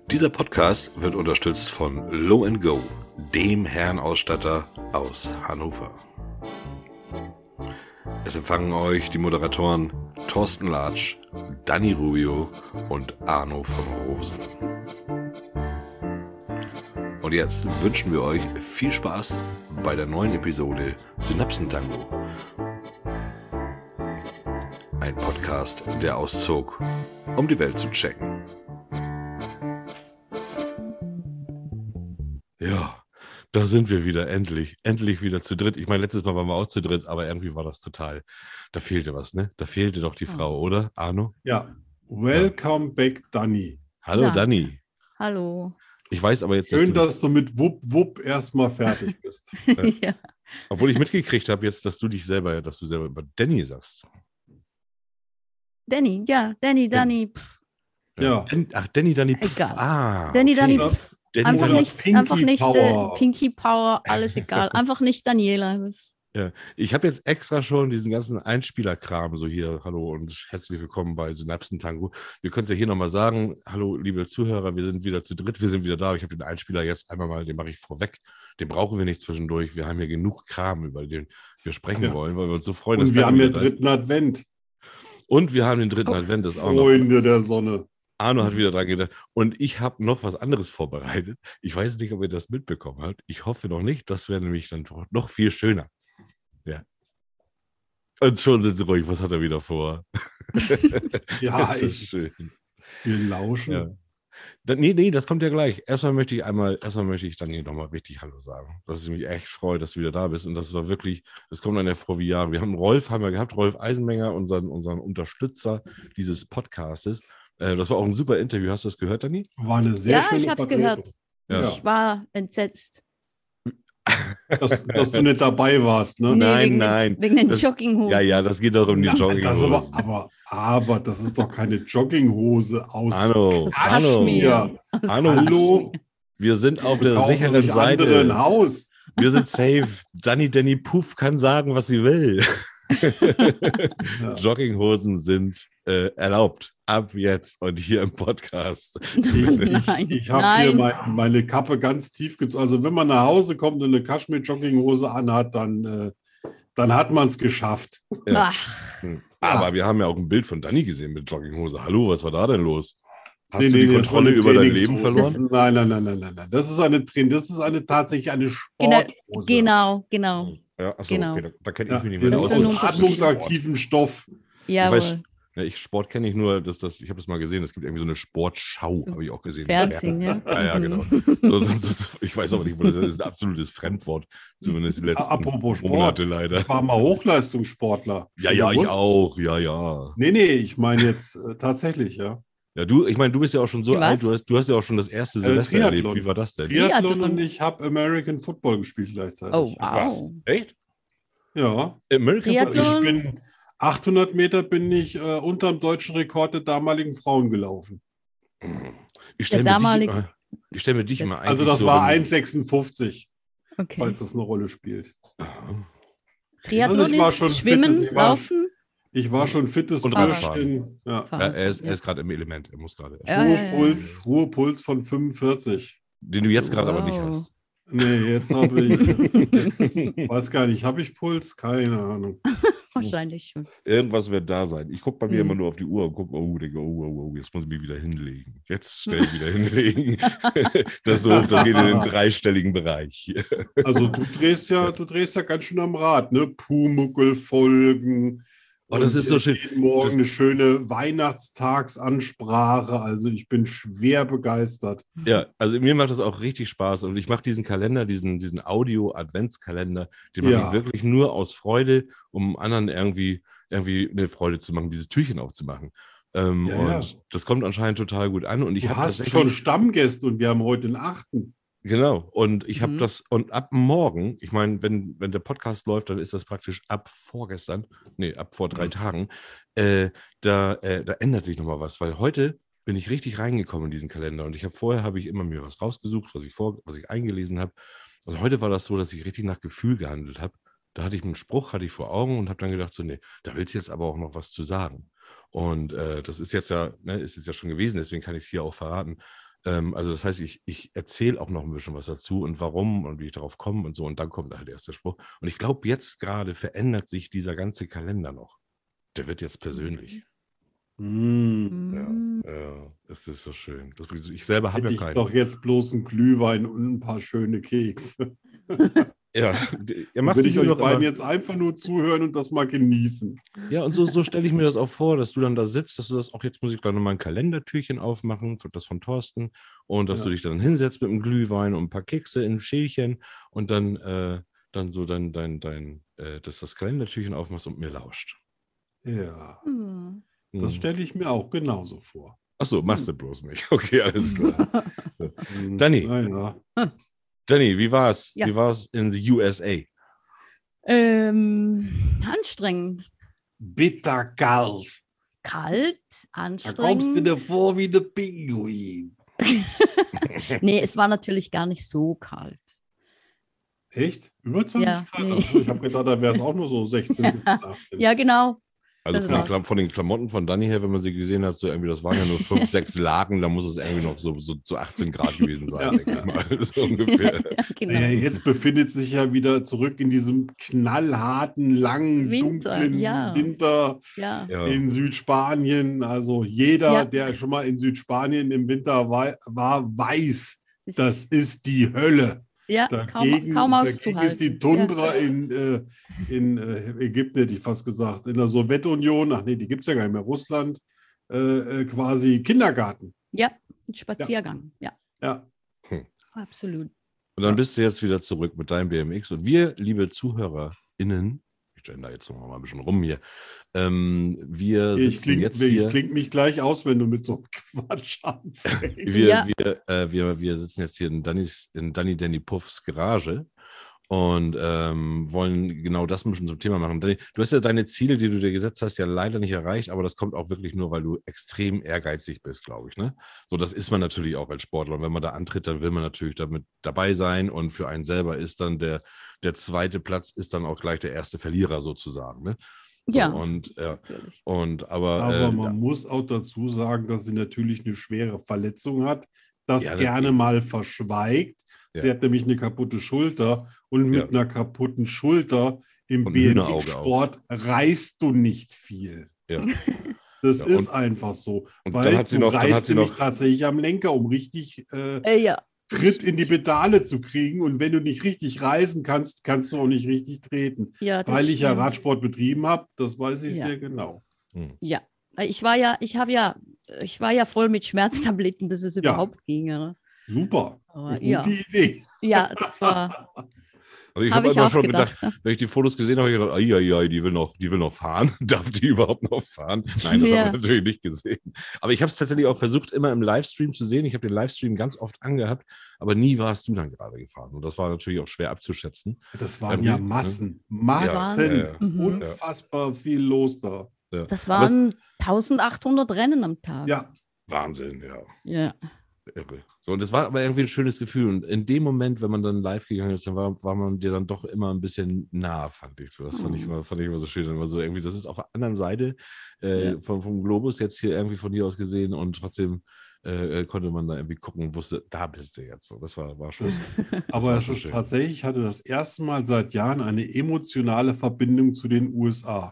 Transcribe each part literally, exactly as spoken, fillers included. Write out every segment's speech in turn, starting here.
Dieser Podcast wird unterstützt von Low and Go, dem Herrenausstatter aus Hannover. Es empfangen euch die Moderatoren Thorsten Latsch, Danny Rubio und Arno von Rosen. Und jetzt wünschen wir euch viel Spaß bei der neuen Episode Synapsentango. Ein Podcast, der auszog, um die Welt zu checken. Ja, da sind wir wieder, endlich. Endlich wieder zu dritt. Ich meine, letztes Mal waren wir auch zu dritt, aber irgendwie war das total, da fehlte was, ne? Da fehlte doch die Frau, oder, Arno? Ja, welcome ja. back, Danny. Hallo, Danke. Danny. Hallo. Ich weiß aber jetzt, Schön, dass du, dass du mit Wupp Wupp erstmal fertig bist. Ja. Obwohl ich mitgekriegt habe jetzt, dass du dich selber, dass du selber über Danny sagst. Danny, ja, Danny, Danny, pff. Ja. Ach, Danny, Danny, pff. Egal. Ah, Danny, okay. Danny, pff. Danny, Einfach Danny. nicht, Pinky einfach nicht Power. Äh, Pinky Power, alles egal. Einfach nicht Daniela. Das Ja, ich habe jetzt extra schon diesen ganzen Einspielerkram, so hier, hallo und herzlich willkommen bei Synapsentango. Wir können es ja hier nochmal sagen, hallo liebe Zuhörer, wir sind wieder zu dritt, wir sind wieder da. Ich habe den Einspieler jetzt einmal mal, den mache ich vorweg, den brauchen wir nicht zwischendurch. Wir haben hier genug Kram, über den wir sprechen Ja. wollen, weil wir uns so freuen. Und dass wir Danny haben den wieder da ist. dritten Advent. Und wir haben den dritten Advent, das auch noch. Freunde der Sonne. Arno hat wieder dran gedacht. Und ich habe noch was anderes vorbereitet. Ich weiß nicht, ob ihr das mitbekommen habt. Ich hoffe noch nicht. Das wäre nämlich dann noch viel schöner. Ja. Und schon sind sie ruhig. Was hat er wieder vor? Ja, Das ist ich, schön. wir lauschen. Ja. Da, nee, nee, das kommt ja gleich. Erstmal möchte ich einmal, erstmal möchte ich dann hier nochmal richtig Hallo sagen. Dass ich mich echt freue, dass du wieder da bist. Und das war wirklich, das kommt dann ja vor wie Jahre. Wir haben Rolf, haben wir gehabt, Rolf Eisenmenger, unseren, unseren Unterstützer dieses Podcastes. Äh, das war auch ein super Interview. Hast du das gehört, Danny? War eine sehr Ja, schöne ich hab's Vertretung. gehört. Ja. Ich war entsetzt. Dass, dass du nicht dabei warst, ne? Nee, Nein, wegen nein. Den, wegen den Das- Jogginghosen. Ja, ja, das geht doch um die Na, das Jogginghose. aber, aber, aber das ist doch keine Jogginghose aus Arno, Aus Arno, Kaschmir. Aus Arno, Hallo? wir sind auf der Kaufen sicheren sich andere ein Seite. Haus. Wir sind safe. Danny Danny Puff kann sagen, was sie will. Ja. Jogginghosen sind äh, erlaubt. Ab jetzt und hier im Podcast. Nein, Ich habe hier nein. mein, meine Kappe ganz tief gezogen. Also wenn man nach Hause kommt und eine Kaschmir-Jogginghose anhat, dann, äh, dann hat man es geschafft. Ja. Ach, Aber wir haben ja auch ein Bild von Danny gesehen mit Jogginghose. Hallo, was war da denn los? Hast Nee, du nee, die nee, Kontrolle das war über eine dein Leben Trainingshose. verloren? Nein, nein, nein, nein, nein, nein. Das ist eine Train, das ist eine tatsächlich eine Genau, Sporthose. genau, genau. Ja, achso, Genau. okay, da, da kenne Ja, ich mich nicht das mehr ist Das aus. ist aus ein atmungsaktivem Stoff. Jawohl. Ja, ich Sport kenne ich nur, dass das, ich habe das mal gesehen, es gibt irgendwie so eine Sportschau, habe ich auch gesehen. Fernsehen, ja. Ja, ja, genau. So, so, so, ich weiß aber nicht, wo das ist. Das ist ein absolutes Fremdwort, zumindest die letzten Apropos Sport. Monate leider. Ich war mal Hochleistungssportler. Ja, ja, ich Bewusst? auch, ja, ja. Nee, nee, ich meine jetzt äh, tatsächlich, ja. Ja, du, ich meine, du bist ja auch schon so Was? alt, du hast, du hast ja auch schon das erste Äh, Silvester Triathlon. erlebt. Wie war das denn? Triathlon Triathlon. und ich habe American Football gespielt gleichzeitig. Oh, Was? wow. Echt? Ja, American Triathlon? Football? ich bin achthundert Meter bin ich äh, unter dem deutschen Rekord der damaligen Frauen gelaufen. Ich stelle Der mir, dich damalige- immer- ich stell mir dich immer eigentlich Also das so, war wenn- eins Komma sechsundfünfzig, Okay. falls das eine Rolle spielt. Triathlon Also ich war ist schon fit, Schwimmen, ich war- Laufen. Ich war schon fittes Und Frühstück. Ja. Ja, Fahrrad. er ist, er ist gerade im Element, er muss gerade. Ja, ja, ja. Ruhepuls, Ruhepuls von fünfundvierzig. Den du jetzt gerade aber nicht Wow. hast. Nee, jetzt habe ich, weiß gar nicht, habe ich Puls? Keine Ahnung. Wahrscheinlich schon. Irgendwas wird da sein. Ich gucke bei mir Mhm. immer nur auf die Uhr und gucke, oh, denke, oh, oh, oh, jetzt muss ich mich wieder hinlegen. Jetzt schnell wieder hinlegen. Das, so, das geht in den dreistelligen Bereich. Also du drehst ja, du drehst ja ganz schön am Rad, ne? Pumuckl-Folgen. Oh, das und ist so schön. jeden Morgen Das- eine schöne Weihnachtstagsansprache. Also ich bin schwer begeistert. Ja, also mir macht das auch richtig Spaß und ich mache diesen Kalender, diesen, diesen Audio-Adventskalender, den mache Ja. ich wirklich nur aus Freude, um anderen irgendwie, irgendwie eine Freude zu machen, dieses Türchen aufzumachen. Ähm, Ja, und ja. das kommt anscheinend total gut an und ich Du habe hast tatsächlich- schon Stammgäste und wir haben heute den achten. Genau, und ich habe Mhm. das, und ab morgen, ich meine, wenn, wenn der Podcast läuft, dann ist das praktisch ab vorgestern, nee, ab vor drei Tagen, äh, da, äh, da ändert sich nochmal was, weil heute bin ich richtig reingekommen in diesen Kalender und ich habe vorher, habe ich immer mir was rausgesucht, was ich vor, was ich eingelesen habe und heute war das so, dass ich richtig nach Gefühl gehandelt habe. Da hatte ich einen Spruch, hatte ich vor Augen und habe dann gedacht so, nee, da willst du jetzt aber auch noch was zu sagen. Und äh, das ist jetzt ja, ne, ist jetzt ja schon gewesen, deswegen kann ich es hier auch verraten. Ähm, also das heißt, ich, ich erzähle auch noch ein bisschen was dazu und warum und wie ich darauf komme und so. Und dann kommt halt erst der Spruch. Und ich glaube, jetzt gerade verändert sich dieser ganze Kalender noch. Der wird jetzt persönlich. Hm. Ja, Mhm. ja, das ist so schön. Das, ich selber habe Hätte ja ich keinen. doch jetzt bloß einen Glühwein und ein paar schöne Kekse. Ja, er Dann macht würde sich ich euch noch beiden immer. jetzt einfach nur zuhören und das mal genießen. Ja, und so, so stelle ich mir das auch vor, dass du dann da sitzt, dass du das auch, jetzt muss ich gleich nochmal ein Kalendertürchen aufmachen, das von Thorsten, und dass Ja. du dich dann hinsetzt mit einem Glühwein und ein paar Kekse in ein Schälchen und dann, äh, dann so dein, dein, dein, äh, dass das Kalendertürchen aufmachst und mir lauscht. Ja, Hm. das Hm. stelle ich mir auch genauso vor. Achso, machst du bloß nicht. Okay, alles klar. Hm, Danny. Naja. Danny, wie war's? Ja. Wie war's in the U S A? Ähm, anstrengend. Bitterkalt. Kalt, Da anstrengend. kommst du dir vor wie der Pinguin. Nee, es war natürlich gar nicht so kalt. Echt? Über zwanzig Ja, Grad? nee. Also ich habe gedacht, da wäre es auch nur so sechzehn, siebzehn, achtzehn. Ja, genau. Also Das von den, war's. Klam von den Klamotten von Danny her, wenn man sie gesehen hat, so irgendwie, das waren ja nur fünf, sechs Lagen, da muss es irgendwie noch so, so, so achtzehn Grad gewesen sein, Ja. denke ich mal. So ungefähr. Ja, genau. Naja, jetzt befindet sich ja wieder zurück in diesem knallharten, langen, Winter, dunklen ja. Winter Ja. Ja. in Südspanien. Also jeder, Ja. der schon mal in Südspanien im Winter war, war weiß, Es ist, das ist die Hölle. ja, kaum, Dagegen, kaum dagegen auszuhalten. ist die Tundra in, äh, in äh, Ägypten, hätte ich fast gesagt, in der Sowjetunion, ach nee, die gibt es ja gar nicht mehr, Russland, äh, äh, quasi Kindergarten. Ja, ein Spaziergang. Ja, Ja. absolut. Und dann bist du jetzt wieder zurück mit deinem B M X. Und wir, liebe ZuhörerInnen, ich gender jetzt noch mal ein bisschen rum hier, ähm, wir Ich sitzen klinge jetzt hier. klink mich gleich aus, wenn du mit so einem Quatsch anfängst. Wir, Ja. wir, äh, wir, wir sitzen jetzt hier in Dannys, in Danny Danny Puffs Garage und ähm, wollen genau das ein bisschen zum Thema machen. Danny, du hast ja deine Ziele, die du dir gesetzt hast, ja leider nicht erreicht, aber das kommt auch wirklich nur, weil du extrem ehrgeizig bist, glaube ich. Ne? So, das ist man natürlich auch als Sportler. Und wenn man da antritt, dann will man natürlich damit dabei sein und für einen selber ist dann der, der zweite Platz ist dann auch gleich der erste Verlierer sozusagen. Ne? So, Ja, und, ja, natürlich. und aber, Aber äh, man muss auch dazu sagen, dass sie natürlich eine schwere Verletzung hat, das Ja, das- gerne mal verschweigt. Ja. Sie hat nämlich eine kaputte Schulter und mit Ja. einer kaputten Schulter im Und ein B M Hühnerauge X-Sport reißt du nicht viel. ja. Das Ja, ist und- einfach so. und Weil dann hat sie du noch- dann hat reißt sie nämlich noch- tatsächlich am Lenker, um richtig äh, Äh, ja. Tritt in die Pedale zu kriegen. Und wenn du nicht richtig reisen kannst, kannst du auch nicht richtig treten. Ja, das Weil ich ja stimmt. Radsport betrieben habe, das weiß ich Ja. sehr genau. Ja, ich war ja, ich habe ja, ich war ja voll mit Schmerztabletten, dass es überhaupt ging. Ja, Super. Aber Eine ja. gute Idee. ja das war, Also ich habe habe ich immer auch schon gedacht. gedacht, wenn ich die Fotos gesehen habe, habe ich gedacht, ai, ai, ai, die will noch, die will noch fahren. Darf die überhaupt noch fahren? Nein, das Ja. haben wir natürlich nicht gesehen. Aber ich habe es tatsächlich auch versucht, immer im Livestream zu sehen. Ich habe den Livestream ganz oft angehabt, aber nie warst du dann gerade gefahren. Und das war natürlich auch schwer abzuschätzen. Das waren Ja, ja wie- Massen. Das Massen. waren- Ja, ja. Mhm. Unfassbar viel los da. Ja. Das Aber es- waren eintausendachthundert Rennen am Tag. Ja, Wahnsinn, ja. Ja. Irre. So, und das war aber irgendwie ein schönes Gefühl. Und in dem Moment, wenn man dann live gegangen ist, dann war, war man dir dann doch immer ein bisschen nah, fand ich so. Das fand ich immer, fand ich immer so schön. Dann war so irgendwie, das ist auf der anderen Seite äh, Ja. vom, vom Globus jetzt hier irgendwie von hier aus gesehen und trotzdem äh, konnte man da irgendwie gucken und wusste, da bist du jetzt. So, das war, war schon. aber war es schon ist schön. tatsächlich, ich hatte das erste Mal seit Jahren eine emotionale Verbindung zu den U S A.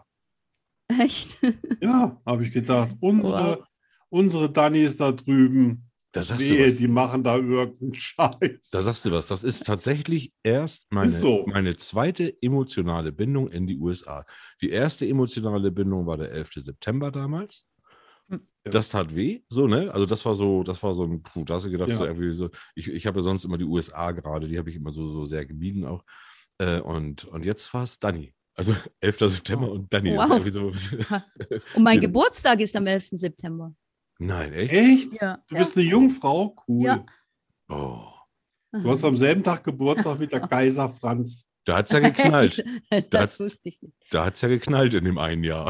Echt? Ja, habe ich gedacht, unsere, Wow. unsere Dani ist da drüben. Da sagst du Wehe, was. die machen da irgendeinen Scheiß. Da sagst du was. Das ist tatsächlich erst meine, Ist so. meine zweite emotionale Bindung in die U S A. Die erste emotionale Bindung war der elfte September damals. Hm. Das tat weh, so, ne? Also das war so, das war so ein, puh, da hast du gedacht, Ja. so irgendwie so, ich, ich habe ja sonst immer die U S A gerade, die habe ich immer so, so sehr gemieden auch. Äh, und, und jetzt war es Danny. Also elfter September und Danny. Das ist Wow. irgendwie so, Und mein Ja. Geburtstag ist am elften September. nein, echt? Echt? Ja. Du bist eine Jungfrau? Cool. Ja. Oh, Du hast am selben Tag Geburtstag wie der Kaiser Franz. da hat es ja geknallt. Das hat's- wusste ich nicht. Da hat es ja geknallt in dem einen Jahr.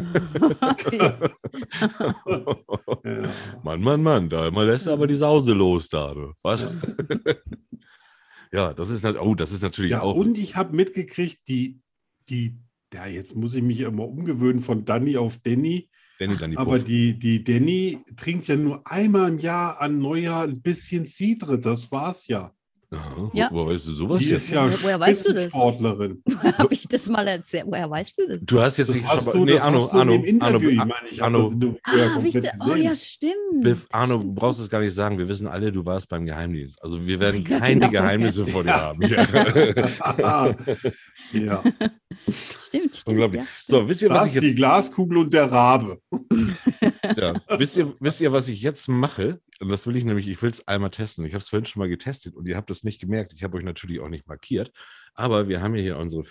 Okay. Ja. Mann, Mann, Mann, da mal lässt er aber die Sause los da, du. Was? Ja, das ist halt, oh, das ist natürlich Ja, auch. und ich habe mitgekriegt, die, die, ja, jetzt muss ich mich immer umgewöhnen von Danny auf Danny. Danny, Danny Aber Puff. die, die Danny trinkt ja nur einmal im Jahr an Neujahr ein bisschen Cidre, das war's ja. Aha, Ja. wo, wo weißt du sowas Die jetzt? ist ja Woher- woher weißt du das? Spitzensportlerin. Habe ich das mal erzählt? Woher weißt du das? Du hast jetzt Das nicht hast schon du, mal- nee, das Arno, hast du in Arno, dem Interview. Arno, Ich meine, ich habe Arno, das Interview ja Ah, komplett wichtig. Oh gesehen. ja, stimmt. Biff, Arno, du brauchst es gar nicht sagen. Wir wissen alle, du warst beim Geheimdienst. Also wir werden Ja, keine genau. Geheimnisse vor dir Ja. haben. Ja. Ja, Stimmt, stimmt. Unglaublich. Ja, So, wisst ihr, was das, ich jetzt die Glaskugel und der Rabe. Ja. Wisst ihr, wisst ihr, was ich jetzt mache? Und das will ich nämlich, ich will es einmal testen. Ich habe es vorhin schon mal getestet und ihr habt das nicht gemerkt. Ich habe euch natürlich auch nicht markiert. Aber wir haben ja hier unsere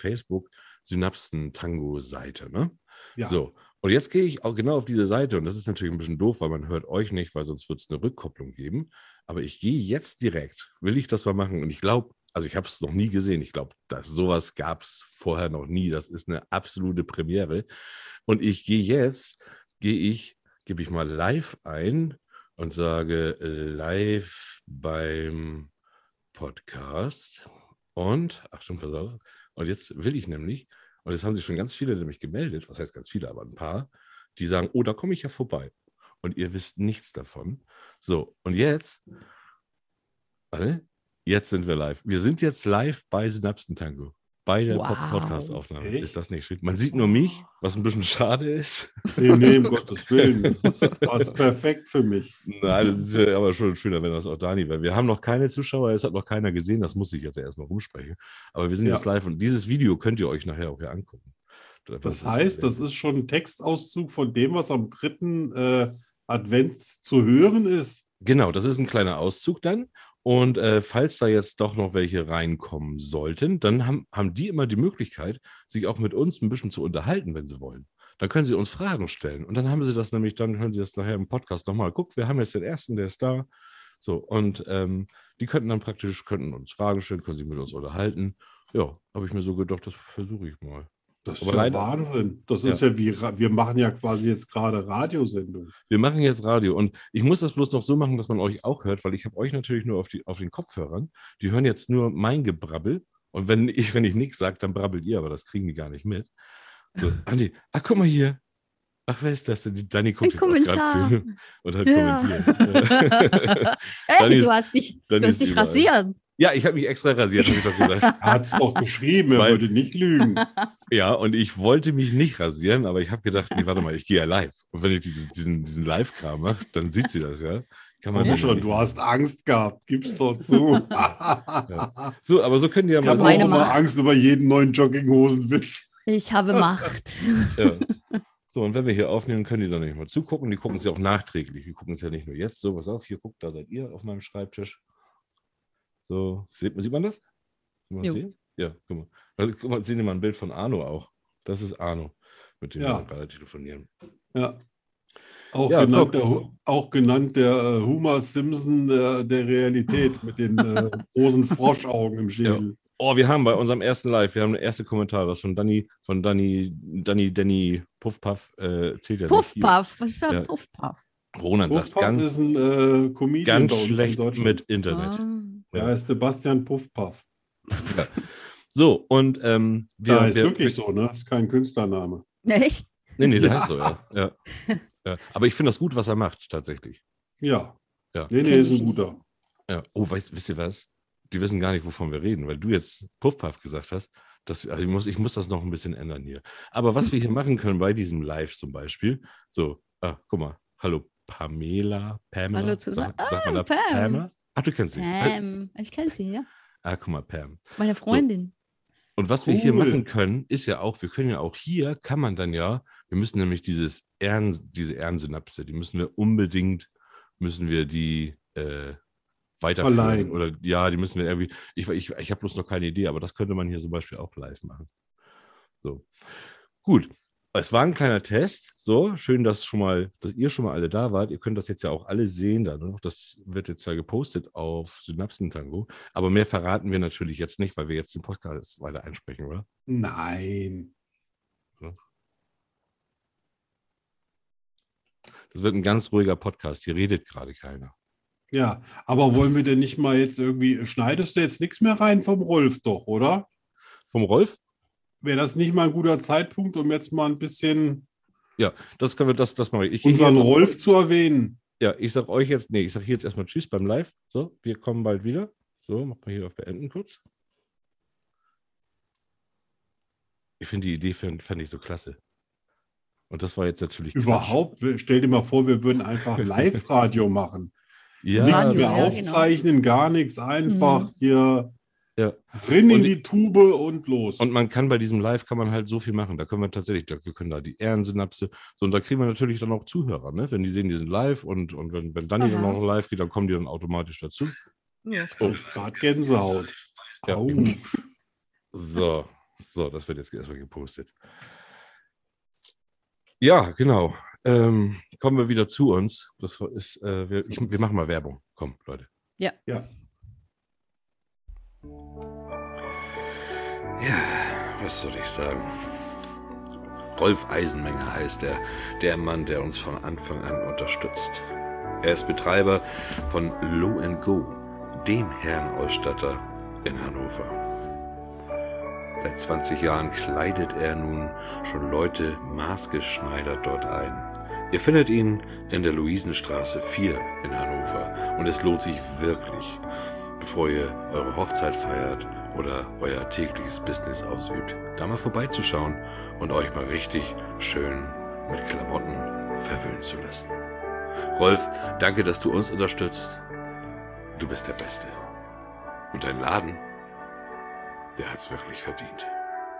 Facebook-Synapsen-Tango-Seite. Ne? Ja. So, und jetzt gehe ich auch genau auf diese Seite. Und das ist natürlich ein bisschen doof, weil man hört euch nicht, weil sonst wird es eine Rückkopplung geben. Aber ich gehe jetzt direkt, will ich das mal machen. Und ich glaube, also ich habe es noch nie gesehen. Ich glaube, dass sowas gab es vorher noch nie. Das ist eine absolute Premiere. Und ich gehe jetzt, gehe ich, gebe ich mal live ein und sage äh, live beim Podcast. Und, Achtung, pass auf. Und jetzt will ich nämlich, und jetzt haben sich schon ganz viele nämlich gemeldet, was heißt ganz viele, aber ein paar, die sagen, oh, da komme ich ja vorbei. Und ihr wisst nichts davon. So, und jetzt, warte, jetzt sind wir live. Wir sind jetzt live bei Synapsen-Tango. Bei der Wow. Pod- Podcast-Aufnahme. Echt? Ist das nicht schön? Man sieht nur mich, was ein bisschen schade ist. Nee, nee, um Gottes Willen. Das ist, das ist perfekt für mich. Nein, das ist ja aber schon schöner, wenn das auch Dani wäre. Wir haben noch keine Zuschauer, es hat noch keiner gesehen, das muss ich jetzt erstmal rumsprechen. Aber wir sind Ja. jetzt live und dieses Video könnt ihr euch nachher auch hier angucken. Das heißt, das ist schon ein Textauszug von dem, was am dritten äh, Advent zu hören ist. Genau, das ist ein kleiner Auszug dann. Und äh, falls da jetzt doch noch welche reinkommen sollten, dann haben, haben die immer die Möglichkeit, sich auch mit uns ein bisschen zu unterhalten, wenn sie wollen. Dann können sie uns Fragen stellen. Und dann haben sie das nämlich, dann hören sie das nachher im Podcast nochmal. Guck, wir haben jetzt den ersten, der ist da. So, und ähm, die könnten dann praktisch, könnten uns Fragen stellen, können sich mit uns unterhalten. Ja, habe ich mir so gedacht, das versuche ich mal. Das ist Aber ja leider- Wahnsinn. Das Ja. ist ja wie, Ra- wir machen ja quasi jetzt gerade Radiosendung. Wir machen jetzt Radio und ich muss das bloß noch so machen, dass man euch auch hört, weil ich habe euch natürlich nur auf, die, auf den Kopfhörern. Die hören jetzt nur mein Gebrabbel und wenn ich, wenn ich nichts sage, dann brabbelt ihr, aber das kriegen die gar nicht mit. So, Andi, ach guck mal hier. Ach, wer ist das denn? Die Dani guckt Ein jetzt auch Kommentar. gerade zu und hat Ja. kommentiert. Hey, Dann ist- du hast dich, dann du hast ist dich überall. rasiert. Ja, ich habe mich extra rasiert, habe ich doch gesagt. Er hat es doch geschrieben, er Weil- würde nicht lügen. Ja, und ich wollte mich nicht rasieren, aber ich habe gedacht, nee, warte mal, ich gehe ja live. Und wenn ich diesen, diesen, diesen Live-Kram mache, dann sieht sie das, ja. Kann man Komm nicht- schon, du hast Angst gehabt, gib's doch zu. So, aber so können die ja Ich mal habe meine auch immer Macht. Angst über jeden neuen Jogginghosenwitz. Ich habe Macht. Ja. So, und wenn wir hier aufnehmen, können die dann nicht mal zugucken. Die gucken es ja auch nachträglich. Die gucken es ja nicht nur jetzt. So, pass auf, hier guckt, da seid ihr auf meinem Schreibtisch. So, sieht, sieht man das? Kann man das Jo. sehen? Ja, guck mal. Also, guck mal, sehen wir mal ein Bild von Arno auch. Das ist Arno, mit dem Ja. wir gerade telefonieren. Ja. Auch, Ja, genannt, guck. der, Hu- auch genannt der äh, Homer Simpson äh, der Realität mit den äh, großen Froschaugen im Schädel. Oh, wir haben bei unserem ersten Live, wir haben einen ersten Kommentar, das von Danny, von Danny, Danny, Danny Puffpuff, äh, zählt ja nicht viel. Puffpuff. Was ist ein Ja. Puffpuff? Ronan sagt Puffpuff ganz, ist ein äh, Comedian ganz bei uns in schlecht Deutschland. mit Internet. Ah. Ja, er ist Sebastian Puffpuff. So, und ähm, wir, Ja, ist wir, wirklich so, ne? Ist kein Künstlername. Echt? Nee, nee, der Ja. heißt so, ja. ja. ja. Aber ich finde das gut, was er macht, tatsächlich. Ja. Ja. Nee, nee, Kenn ist ich ein guter. Ja. Oh, weißt, wisst ihr was? Die wissen gar nicht, wovon wir reden, weil du jetzt Puffpuff gesagt hast. Das, also ich, muss, ich muss das noch ein bisschen ändern hier. Aber was wir hier machen können bei diesem Live zum Beispiel, so, ah, guck mal, hallo Pamela, Pamela. Hallo zusammen. Sag, sag Ah, mal da Pam. Pamela? Ach, du kennst sie. Pam. Ich kenne sie, ja. Ah, guck mal, Pam. Meine Freundin. Und was wir hier Cool. machen können, ist ja auch, wir können ja auch hier, kann man dann ja, wir müssen nämlich dieses Ehren, diese Ehrensynapse, die müssen wir unbedingt, müssen wir die äh, weiterführen. Verleihen. Oder ja, die müssen wir irgendwie, ich, ich, ich habe bloß noch keine Idee, aber das könnte man hier zum Beispiel auch live machen. So. Gut. Es war ein kleiner Test. So, schön, dass schon mal, dass ihr schon mal alle da wart. Ihr könnt das jetzt ja auch alle sehen dann. Ne? Das wird jetzt ja gepostet auf Synapsen-Tango. Aber mehr verraten wir natürlich jetzt nicht, weil wir jetzt den Podcast weiter einsprechen, oder? Nein. Das wird ein ganz ruhiger Podcast. Hier redet gerade keiner. Ja, aber wollen wir denn nicht mal jetzt irgendwie, schneidest du jetzt nichts mehr rein vom Rolf doch, oder? Vom Rolf? Wäre das nicht mal ein guter Zeitpunkt, um jetzt mal ein bisschen Ja, das können wir, das, das mache ich. ich Unseren ich Rolf zu erwähnen. Ja, ich sag euch jetzt, nee, ich sag hier jetzt erstmal Tschüss beim Live. So, wir kommen bald wieder. So, mach mal hier auf Beenden kurz. Ich finde die Idee, fand, fand ich so klasse. Und das war jetzt natürlich Überhaupt, Quatsch. Stell dir mal vor, wir würden einfach Live-Radio machen. Ja, nichts mehr ja, aufzeichnen, genau. Gar nichts. Einfach mhm. hier ja. rein in die Tube und los. Und man kann bei diesem Live kann man halt so viel machen. Da können wir tatsächlich, wir können da die Ehrensynapse, so, und da kriegen wir natürlich dann auch Zuhörer, ne? Wenn die sehen, die sind live und, und wenn, wenn Dani dann auch live geht, dann kommen die dann automatisch dazu. Ja, oh. Gerade Gänsehaut. Ja. So, so, das wird jetzt erstmal gepostet. Ja, genau. Ähm, kommen wir wieder zu uns. Das ist, äh, wir, ich, wir machen mal Werbung. Komm, Leute. Ja. Ja. Ja, was soll ich sagen? Rolf Eisenmenger heißt er, der Mann, der uns von Anfang an unterstützt. Er ist Betreiber von Low and Go, dem Herrenausstatter in Hannover. Seit zwanzig Jahren kleidet er nun schon Leute maßgeschneidert dort ein. Ihr findet ihn in der Luisenstraße vier in Hannover und es lohnt sich wirklich, bevor ihr eure Hochzeit feiert oder euer tägliches Business ausübt, da mal vorbeizuschauen und euch mal richtig schön mit Klamotten verwöhnen zu lassen. Rolf, danke, dass du uns unterstützt. Du bist der Beste. Und dein Laden, der hat's wirklich verdient.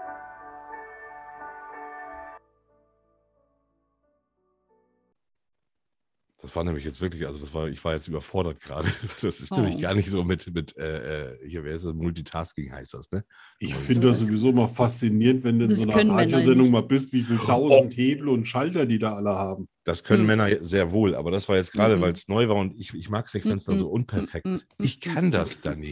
Das war nämlich jetzt wirklich, also das war, ich war jetzt überfordert gerade. Das ist oh. nämlich gar nicht so mit, mit äh, hier, wer ist das? Multitasking heißt das, ne? Ich finde das sowieso mal faszinierend, wenn du in so einer Radiosendung mal bist, wie viele tausend oh. Hebel und Schalter die da alle haben. Das können hm. Männer sehr wohl, aber das war jetzt gerade, hm. weil es neu war und ich, ich mag es nicht, wenn es dann so unperfekt ist. Ich kann das, Dani.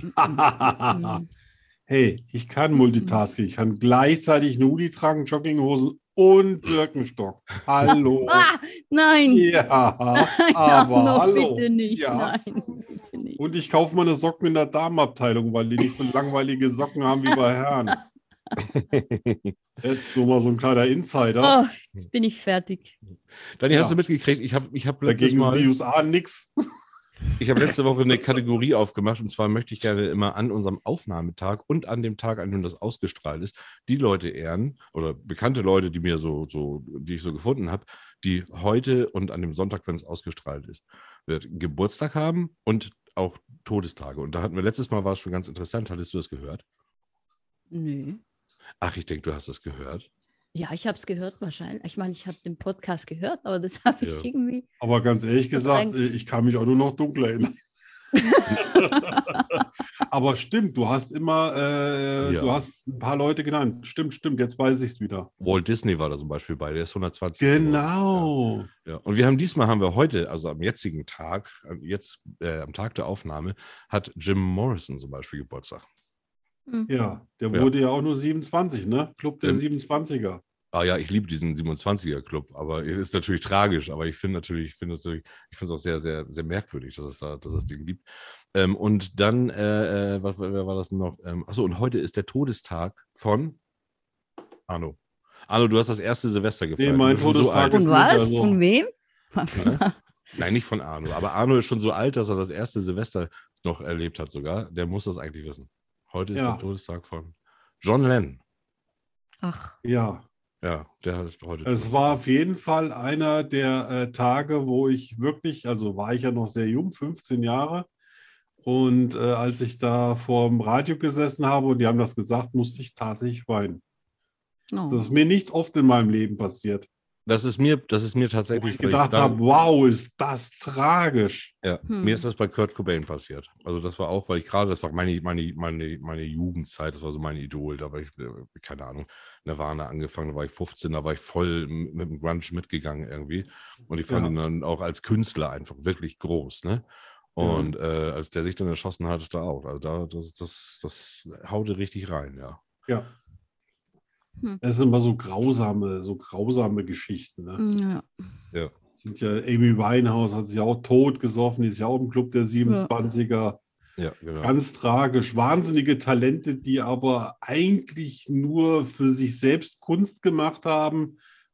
Hey, ich kann Multitasking. Ich kann gleichzeitig einen Hoodie tragen, Jogginghosen und Birkenstock. Hallo. Ah, nein. Ja, aber no, hallo. Bitte nicht. Ja. Nein, bitte nicht. Und ich kaufe meine Socken in der Damenabteilung, weil die nicht so langweilige Socken haben wie bei Herren. Jetzt nur mal so ein kleiner Insider. Oh, jetzt bin ich fertig. Dani, ja. Hast du mitgekriegt? Ich habe ich hab letztes Dagegen Mal... Dagegen sind die U S A nix. Ich habe letzte Woche eine Kategorie aufgemacht und zwar möchte ich gerne immer an unserem Aufnahmetag und an dem Tag, an dem das ausgestrahlt ist, die Leute ehren oder bekannte Leute, die mir so, so, die ich so gefunden habe, die heute und an dem Sonntag, wenn es ausgestrahlt ist, wird Geburtstag haben und auch Todestage. Und da hatten wir letztes Mal, war es schon ganz interessant. Hattest du das gehört? Nö. Ach, ich denke, du hast das gehört. Ja, ich habe es gehört wahrscheinlich. Ich meine, ich habe den Podcast gehört, aber das habe ich ja. irgendwie... Aber ganz ehrlich gesagt, ich kann mich auch nur noch dunkel erinnern. Aber stimmt, du hast immer, äh, ja. du hast ein paar Leute genannt. Stimmt, stimmt, jetzt weiß ich es wieder. Walt Disney war da zum Beispiel bei, der ist hundertzwanzig. Genau. Ja. Ja. Und wir haben diesmal, haben wir heute, also am jetzigen Tag, jetzt äh, am Tag der Aufnahme, hat Jim Morrison zum Beispiel Geburtstag. Ja, der wurde ja, ja auch nur siebenundzwanzig, ne? Club der ähm, siebenundzwanziger. Ah ja, ich liebe diesen siebenundzwanziger-Club, aber es ist natürlich tragisch, aber ich finde natürlich, ich finde es natürlich, ich finde es auch sehr, sehr, sehr merkwürdig, dass es da, dass es den gibt. Ähm, und dann, äh, was wer war das noch? Ähm, achso, und heute ist der Todestag von Arno. Arno, du hast das erste Silvester gefeiert. Nee, mein Todestag so ist von was? Also, von wem? Ja? Nein, nicht von Arno, aber Arno ist schon so alt, dass er das erste Silvester noch erlebt hat sogar. Der muss das eigentlich wissen. Heute ist ja. der Todestag von John Lennon. Ach. Ja. Ja, der hat heute. Es war auf jeden Fall einer der äh, Tage, wo ich wirklich, also war ich ja noch sehr jung, fünfzehn Jahre. Und äh, als ich da vor dem Radio gesessen habe und die haben das gesagt, musste ich tatsächlich weinen. Oh. Das ist mir nicht oft in meinem Leben passiert. Das ist mir, das ist mir tatsächlich. Wo ich gedacht ich habe, wow, ist das tragisch. Ja, hm. mir ist das bei Kurt Cobain passiert. Also das war auch, weil ich gerade, das war meine, meine, meine, meine Jugendzeit, das war so mein Idol, da war ich, keine Ahnung, Nirvana angefangen, da war ich fünfzehn, da war ich voll mit dem Grunge mitgegangen irgendwie. Und ich fand ja. ihn dann auch als Künstler einfach wirklich groß, ne? Und ja. äh, als der sich dann erschossen hat, da auch. Also da, das, das, das haute richtig rein, ja. Ja. Das sind immer so grausame, so grausame Geschichten. Ne? Ja. ja. Sind ja, Amy Winehouse hat sich ja auch tot gesoffen, die ist ja auch im Club der siebenundzwanziger. Ja, genau. Ganz tragisch. Wahnsinnige Talente, die aber eigentlich nur für sich selbst Kunst gemacht haben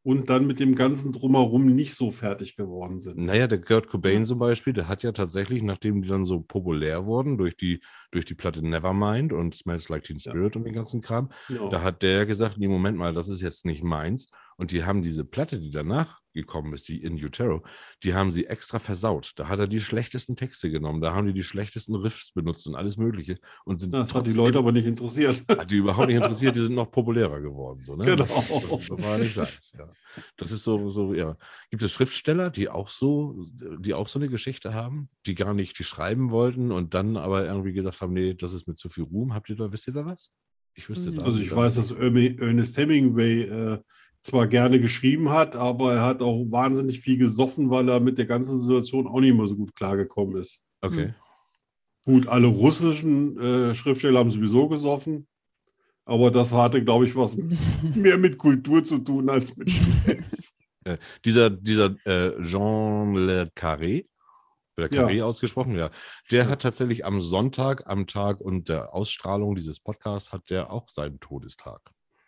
und dann mit dem ganzen Drumherum nicht so fertig geworden sind. Naja, der Kurt Cobain zum Beispiel, der hat ja tatsächlich, nachdem die dann so populär wurden durch die, durch die Platte Nevermind und Smells Like Teen Spirit und den ganzen Kram, Ja. da hat der gesagt, nee, Moment mal, das ist jetzt nicht meins. Und die haben diese Platte, die danach gekommen ist, die In Utero, die haben sie extra versaut. Da hat er die schlechtesten Texte genommen, da haben die die schlechtesten Riffs benutzt und alles Mögliche. Und sind Das hat die trotzdem- Leute aber nicht interessiert. Hat die überhaupt nicht interessiert, die sind noch populärer geworden. So, ne? Genau. Das, das, das war nicht seins, ja. Das ist so, so, ja. Gibt es Schriftsteller, die auch so, die auch so eine Geschichte haben, die gar nicht die schreiben wollten und dann aber irgendwie gesagt haben, nee, das ist mit zu viel Ruhm. Habt ihr da, wisst ihr da was? Ich wüsste da. Also ich da- weiß, dass Erme- Ernest Hemingway äh, zwar gerne geschrieben hat, aber er hat auch wahnsinnig viel gesoffen, weil er mit der ganzen Situation auch nicht mehr so gut klargekommen ist. Okay. Gut, alle russischen äh, Schriftsteller haben sowieso gesoffen, aber das hatte, glaube ich, was mehr mit Kultur zu tun als mit Stress. Äh, dieser dieser äh, Jean Le Carré, wird der Carré Ja. ausgesprochen, ja. Der Ja. hat tatsächlich am Sonntag, am Tag und der Ausstrahlung dieses Podcasts, hat der auch seinen Todestag.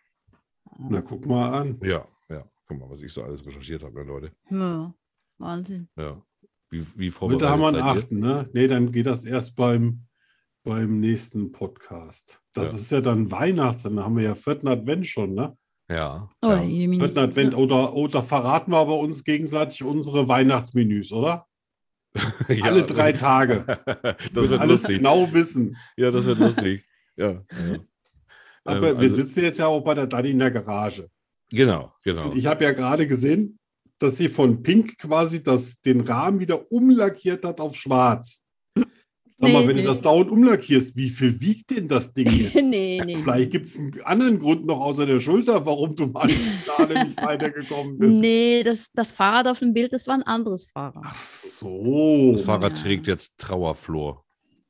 Na, guck mal an. Ja, ja. Guck mal, was ich so alles recherchiert habe, ne, Leute. Ja, Wahnsinn. Ja. Wie, wie Heute haben wir einen vorbereitet seid ihr? achten, ne? Nee, dann geht das erst beim, beim nächsten Podcast. Das Ja. ist ja dann Weihnachten, da haben wir ja vierten Advent schon, ne? Ja. Oh, ja. Jemini. Vierten Advent, oder, oder verraten wir aber uns gegenseitig unsere Weihnachtsmenüs, oder? Ja. Alle drei Tage. Das Wir wird alles lustig. genau wissen. Ja, das wird lustig. Ja. ja. Aber Ähm, wir also- sitzen jetzt ja auch bei der Dani in der Garage. Genau, genau. Und ich habe ja gerade gesehen, dass sie von Pink quasi das, den Rahmen wieder umlackiert hat auf schwarz. Sag mal, Nee, wenn nee. du das dauernd umlackierst, wie viel wiegt denn das Ding jetzt? nee, nee. Vielleicht gibt es einen anderen Grund noch außer der Schulter, warum du mal gerade nicht weitergekommen bist. Nee, das, das Fahrrad auf dem Bild, das war ein anderes Fahrrad. Ach so. Das Fahrrad Ja. trägt jetzt Trauerflor.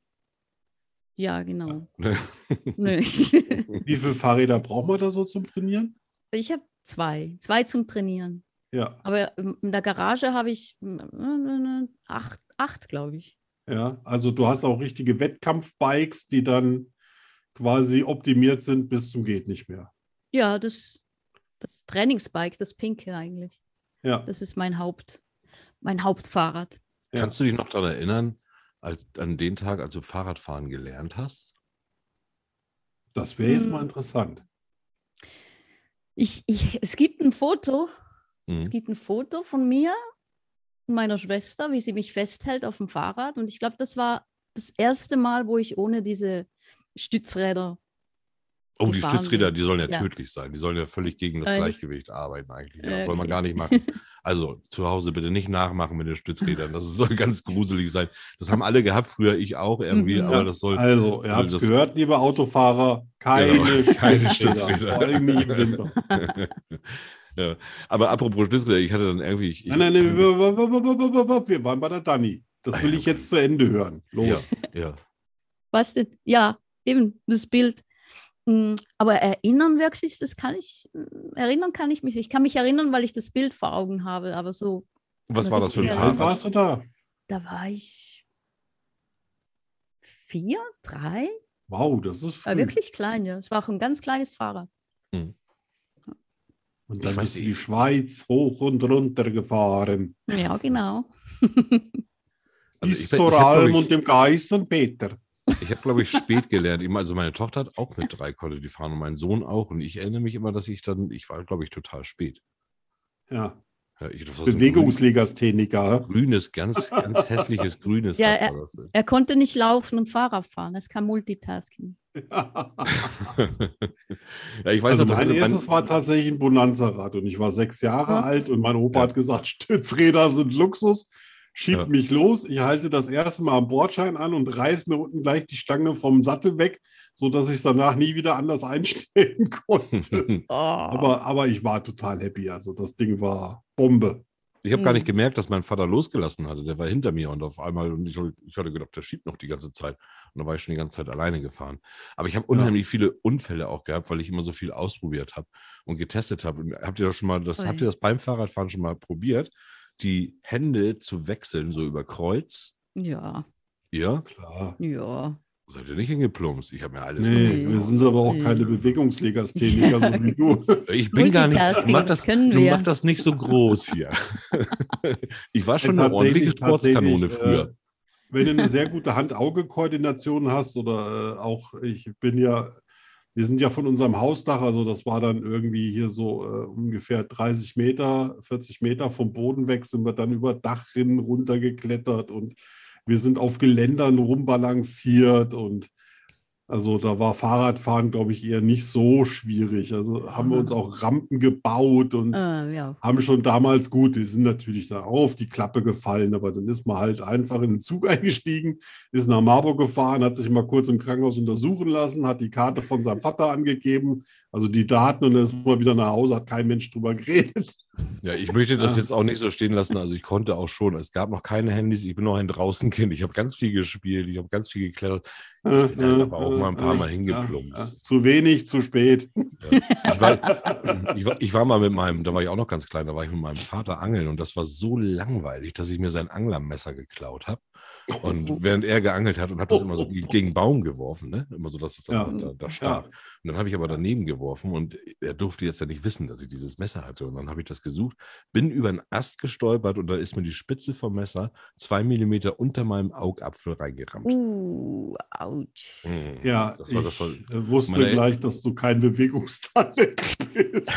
Ja, genau. Ne? Nö. Wie viele Fahrräder braucht man da so zum Trainieren? Ich habe zwei. Zwei zum Trainieren. Ja, Aber in der Garage habe ich äh, acht, acht glaube ich. ja. Also du hast auch richtige Wettkampfbikes, die dann quasi optimiert sind bis zum geht nicht mehr. Ja, das, das Trainingsbike, das pinke eigentlich. Ja, Das ist mein Haupt, mein Hauptfahrrad. Ja. Kannst du dich noch daran erinnern, als, an den Tag, als du Fahrradfahren gelernt hast? das wäre jetzt Hm. mal interessant. Ich, ich, es gibt ein Foto, es Mhm. gibt ein Foto von mir und meiner Schwester, wie sie mich festhält auf dem Fahrrad. Und ich glaube, das war das erste Mal, wo ich ohne diese Stützräder. Oh, die gefahren Stützräder, bin. die sollen ja, Ja. tödlich sein. Die sollen ja völlig gegen das Äh, Gleichgewicht arbeiten eigentlich. Ja, äh, soll man okay. gar nicht machen. Also zu Hause bitte nicht nachmachen mit den Stützrädern. Das soll ganz gruselig sein. Das haben alle gehabt, früher ich auch irgendwie, Mhm. aber Ja, das soll. also, ihr soll habt es das- gehört, liebe Autofahrer, keine, Genau, keine Stützräder. Stützräder. Vor allem nicht im Winter. Ja. Aber apropos Stützräder, ich hatte dann irgendwie. Ich, Nein, nein, nein, wir, wir, wir, wir, wir, wir waren bei der Dani. Das will ich jetzt zu Ende hören. ja, Los. ja. Was denn? Ja, eben, das Bild. Mm, Aber erinnern wirklich, das kann ich, mm, erinnern kann ich mich. Ich kann mich erinnern, weil ich das Bild vor Augen habe, aber so, Was war das für ein Wie Ja. alt Fahrrad? warst du da? da war ich vier, drei, Wow, das ist war früh. wirklich klein, ja. Es war auch ein ganz kleines Fahrrad. Und Ich dann weiß bist du nicht. die Schweiz hoch und runter gefahren. Ja, genau. Also Bis ich bin- zur ich hab, glaub Alm ich- und dem Geißenpeter. Ich habe, glaube ich, spät gelernt. Immer- Also meine Tochter hat auch mit drei konnte die fahren und mein Sohn auch. Und ich erinnere mich immer, dass ich dann, ich war, glaube ich, total spät. Ja, Ja, ich, das war so ein Bewegungslegastheniker. grün- grünes, ganz, ganz hässliches grünes. Ja, Rad war das. Er konnte nicht laufen und Fahrrad fahren. Das kann Multitasking. Ja, ich weiß Also noch, mein mein- erstes war tatsächlich ein Bonanza-Rad und ich war sechs Jahre Ja. alt und mein Opa Ja. hat gesagt, Stützräder sind Luxus, schiebt Ja. mich los. Ich halte das erste Mal am Bordschein an und reiß mir unten gleich die Stange vom Sattel weg, sodass ich es danach nie wieder anders einstellen konnte. Oh. aber, aber ich war total happy. Also das Ding war Bombe. Ich habe gar Mhm. nicht gemerkt, dass mein Vater losgelassen hatte. Der war hinter mir und auf einmal, und ich, ich hatte gedacht, der schiebt noch die ganze Zeit. Und da war ich schon die ganze Zeit alleine gefahren. Aber ich habe unheimlich viele Unfälle auch gehabt, weil ich immer so viel ausprobiert habe und getestet habe. Und Habt ihr das schon mal, das, Ui. habt ihr das beim Fahrradfahren schon mal probiert, die Hände zu wechseln, so über Kreuz? Ja, Ja? Klar. ja. Seid ihr nicht hingeplumpst? Ich habe mir alles Nee, gemacht. wir sind aber auch Nee. keine Bewegungslegastheniker, so wie du. Ich bin gar nicht. Multitasking, Mach das das, können du wir. mach das nicht so groß hier. Ich war schon eine Tatsächlich- ordentliche Sportskanone tatsächlich, früher. Äh, wenn du eine sehr gute Hand-Auge-Koordination hast oder äh, auch, ich bin ja, wir sind ja von unserem Hausdach, also das war dann irgendwie hier so äh, ungefähr dreißig Meter, vierzig Meter vom Boden weg, sind wir dann über Dachrinnen runtergeklettert und wir sind auf Geländern rumbalanciert und also da war Fahrradfahren, glaube ich, eher nicht so schwierig. Also haben wir uns auch Rampen gebaut und Äh, ja. haben schon damals gut, die sind natürlich da auch auf die Klappe gefallen, aber dann ist man halt einfach in den Zug eingestiegen, ist nach Marburg gefahren, hat sich mal kurz im Krankenhaus untersuchen lassen, hat die Karte von seinem Vater angegeben, also die Daten und dann ist man wieder nach Hause, hat kein Mensch drüber geredet. Ja, ich möchte das Ah. jetzt auch nicht so stehen lassen. Also ich konnte auch schon. Es gab noch keine Handys. Ich bin noch ein Draußenkind. Ich habe ganz viel gespielt. Ich habe ganz viel geklettert. Ich bin halt aber auch mal ein paar Mal hingeplumpst. Ja, ja. Zu wenig, zu spät. Ja. Ich, war, ich, war, ich war mal mit meinem, da war ich auch noch ganz klein, da war ich mit meinem Vater angeln und das war so langweilig, dass ich mir sein Anglermesser geklaut habe. Und während er geangelt hat und habe das immer so gegen den Baum geworfen, ne? Immer so, dass es dann Ja. da, da stand. Ja. Und dann habe ich aber daneben geworfen und er durfte jetzt ja nicht wissen, dass ich dieses Messer hatte. Und dann habe ich das gesucht, bin über einen Ast gestolpert und da ist mir die Spitze vom Messer zwei Millimeter unter meinem Augapfel reingerammt. Uh, ouch. Mhm. Ja, das war, das war, ich äh, wusste meine- gleich, dass du kein Bewegungstalent bist.